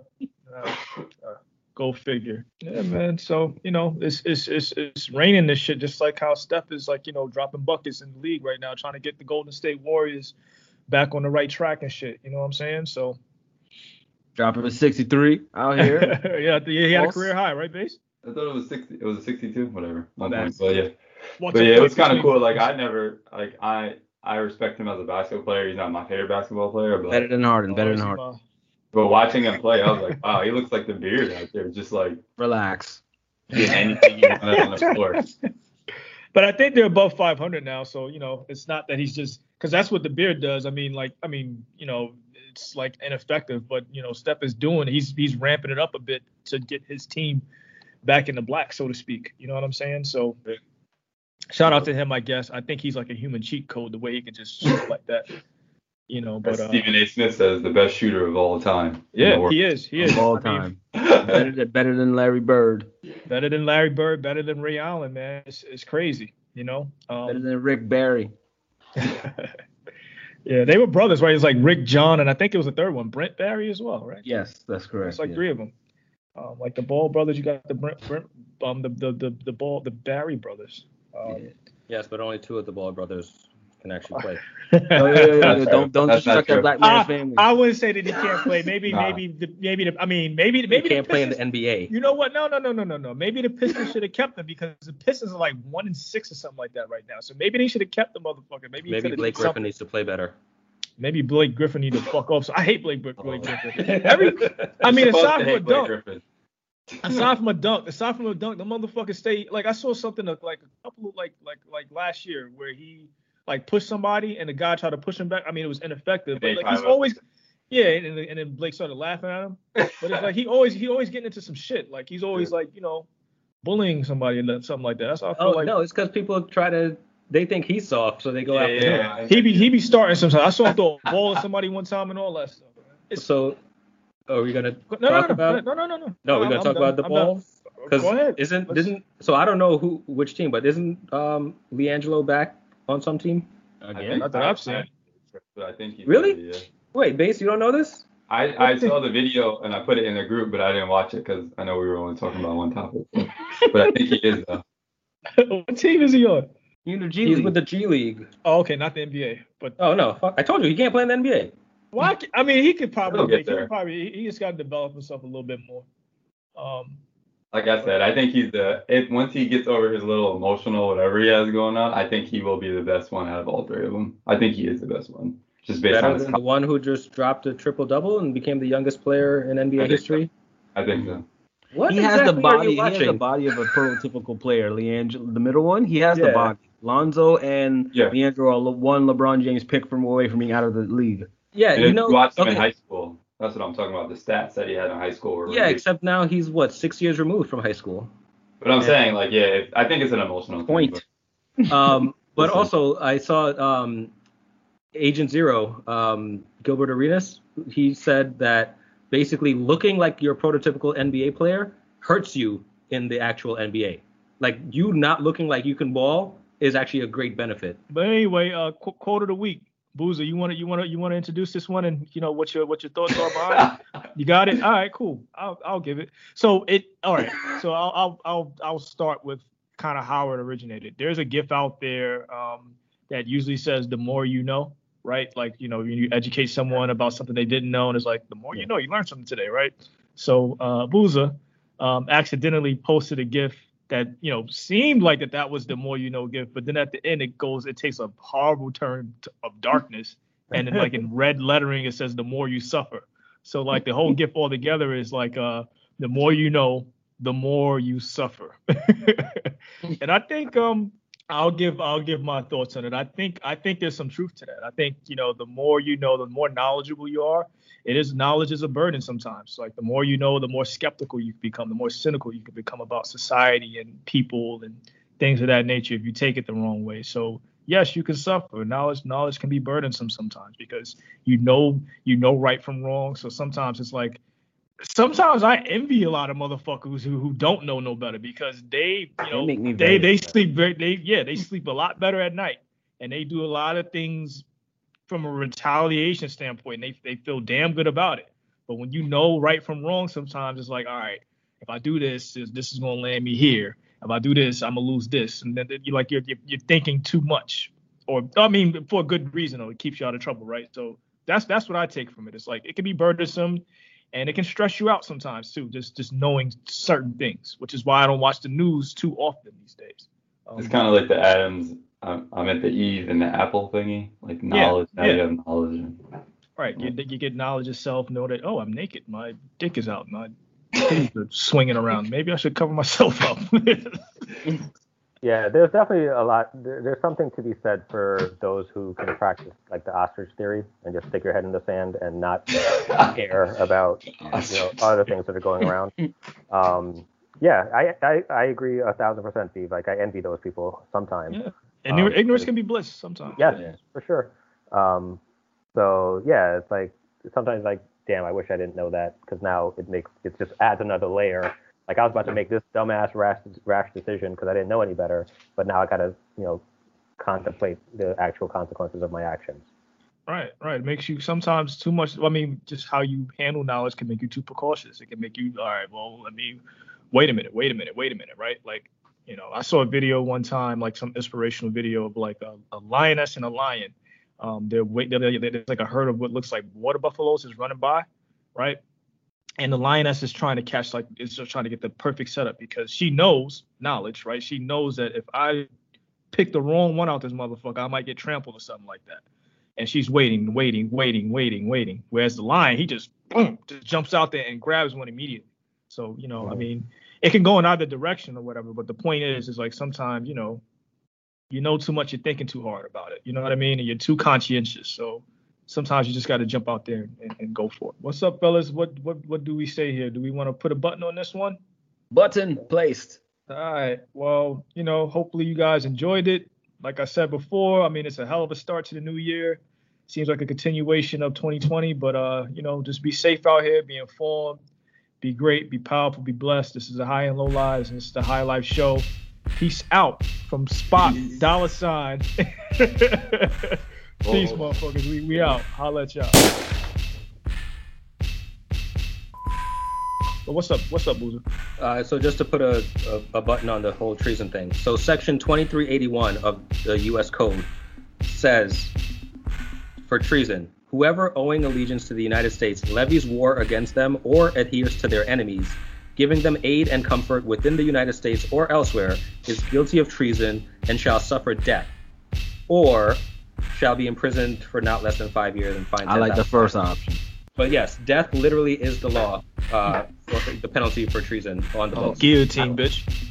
Go figure. Yeah, man. So, it's raining this shit, just like how Steph is like, dropping buckets in the league right now, trying to get the Golden State Warriors back on the right track and shit. You know what I'm saying? So Dropping a 63 out here. yeah, he had a career high, right, Base? I thought it was 60. It was a 62, whatever. My bad. But yeah. What's But up, yeah, it was Base? kind of cool. Like I respect him as a basketball player. He's not my favorite basketball player, Better but than Harden. watching him play, I was like, wow, he looks like the beard out there, just like Relax. doing anything you want on the floor. But I think they're above 500 now, so it's not that he's just because that's what the beard does. I mean, it's like ineffective, but Steph is doing. He's ramping it up a bit to get his team back in the black, so to speak. You know what I'm saying? So shout out to him, I guess. I think he's like a human cheat code, the way he can just shoot like that. But Stephen A. Smith says the best shooter of all time. yeah, he is. Of all time. Better than Larry Bird. Better than Larry Bird, better than Ray Allen, man. It's crazy, Better than Rick Barry. Yeah, they were brothers, right? It's like Rick, John, and I think it was the third one, Brent Barry as well, right? Yes, that's correct. It's like three of them. Like the Ball brothers, you got the the Barry brothers. Yes, but only two of the Ball brothers can actually play. Don't That's not disrespect true. that black man's family. I wouldn't say that he can't play. Maybe He can't play in the NBA. You know what? No. Maybe the Pistons should have kept him because the Pistons are like 1-6 or something like that right now. So maybe they should have kept the motherfucker. Maybe Blake Griffin needs to play better. Maybe Blake Griffin need to fuck off. So I hate Blake Griffin. You're Aside supposed to from a hate Blake dunk, Griffin. aside from a dunk, the motherfucker stay like I saw something like a couple of like last year where he like pushed somebody and the guy tried to push him back. I mean, it was ineffective, but like he's always and then Blake started laughing at him. But it's like he always getting into some shit. Like he's always like bullying somebody and something like that. That's how I feel like. No, it's because people they think he's soft, so they go after him. Yeah. He be starting sometimes. I saw him throw a ball at somebody one time and all that stuff. So, are we gonna No, talk about? No. No, we're gonna talk about the ball. Go ahead. So I don't know which team, but isn't LiAngelo back on some team? Again? Not that I've seen. But I think he Really? did, yeah. Wait, Base, you don't know this? I saw the video and I put it in the group, but I didn't watch it because I know we were only talking about one topic. But I think he is though. What team is he on? He's with the G League. Oh, okay, not the NBA. But Oh no, fuck! I told you he can't play in the NBA. why? I mean, he could He'll probably. get there. He just got to develop himself a little bit more. Like I said, I think he's once he gets over his little emotional whatever he has going on, I think he will be the best one out of all three of them. I think he is the best one, just based Better on his. than the one who just dropped a triple double and became the youngest player in NBA history. I think so. What He has the exactly are body. you He has the watching? body of a prototypical player. LiAngelo, the middle one, he has the Yeah. body. Lonzo and Yeah. LiAngelo are one LeBron James pick from away from being out of the league. Yeah, And you if know. you watched him Okay. in high school. That's what I'm talking about. The stats that he had in high school were Yeah, ridiculous. except now he's 6 years removed from high school. But I'm saying like I think it's an emotional Point. thing. But Listen. also I saw Agent Zero, Gilbert Arenas. He said that basically looking like your prototypical NBA player hurts you in the actual NBA. Like you not looking like you can ball is actually a great benefit. But anyway, quote of the week, Boozer. You want to introduce this one and what your thoughts are behind it? You got it. All right, cool. I'll give it. So all right. So I'll start with kind of how it originated. There's a GIF out there that usually says the more you know, right? Like when you educate someone about something they didn't know, and it's like the more you know, you learn something today, right? So Boozer accidentally posted a GIF that seemed like that was the more you know GIF, but then at the end it takes a horrible turn of darkness, and then like in red lettering it says the more you suffer. So like the whole GIF altogether is like the more you know, the more you suffer. And I think I'll give my thoughts on it. I think there's some truth to that. I think, the more you know, the more knowledgeable you are. Knowledge is a burden sometimes. Like the more you know, the more skeptical you become, the more cynical you can become about society and people and things of that nature if you take it the wrong way. So yes, you can suffer. Knowledge can be burdensome sometimes because you know right from wrong. So sometimes it's like, sometimes I envy a lot of motherfuckers who don't know no better because they make me they sleep they sleep a lot better at night and they do a lot of things from a retaliation standpoint. They feel damn good about it. But when you know right from wrong, sometimes it's like, all right, if I do this is gonna land me here. If I do this, I'm gonna lose this, and then you're thinking too much, or I mean for a good reason, though. It keeps you out of trouble, right? So that's what I take from it. It's like it can be burdensome. And it can stress you out sometimes too, just knowing certain things, which is why I don't watch the news too often these days. It's kind of like the Adams, I'm at the Eve and the Apple thingy, like knowledge. Now you have knowledge. Right, you get knowledge yourself, know that, oh, I'm naked, my dick is out, my titties are swinging around. Maybe I should cover myself up. Yeah, there's definitely a lot. There's something to be said for those who can practice like the ostrich theory and just stick your head in the sand and not care about other things that are going around. Yeah, I agree 1,000%, Steve. Like I envy those people sometimes. Yeah. And ignorance can be bliss sometimes. Yes, for sure. So yeah, it's like sometimes like, damn, I wish I didn't know that because now it just adds another layer. Like I was about to make this dumbass rash decision because I didn't know any better, but now I gotta, contemplate the actual consequences of my actions. Right. It makes you sometimes too much. I mean, just how you handle knowledge can make you too precautious. It can make you, all right, well, wait a minute, right? Like, I saw a video one time, like some inspirational video of like a lioness and a lion. There's like a herd of what looks like water buffaloes is running by, right? And the lioness is trying to trying to get the perfect setup because she knows knowledge, right? She knows that if I pick the wrong one out this motherfucker, I might get trampled or something like that. And she's waiting. Whereas the lion, he just jumps out there and grabs one immediately. So, I mean, it can go in either direction or whatever. But the point is like sometimes, you know too much, you're thinking too hard about it. You know what I mean? And you're too conscientious. So sometimes you just got to jump out there and go for it. What's up, fellas? What do we say here? Do we want to put a button on this one? Button placed. All right. Well, hopefully you guys enjoyed it. Like I said before, I mean, it's a hell of a start to the new year. Seems like a continuation of 2020, but, just be safe out here, be informed, be great, be powerful, be blessed. This is the High and Low Lives, and this is the High Life Show. Peace out from Spot $. Peace, motherfuckers. We out. Holla at y'all. Well, what's up, Boozer? So just to put a button on the whole treason thing. So Section 2381 of the U.S. Code says, for treason, whoever owing allegiance to the United States levies war against them or adheres to their enemies, giving them aid and comfort within the United States or elsewhere, is guilty of treason and shall suffer death, or shall be imprisoned for not less than 5 years and fined. I like the first option. But yes, death literally is the law, for the penalty for treason on the books. Guillotine, bitch.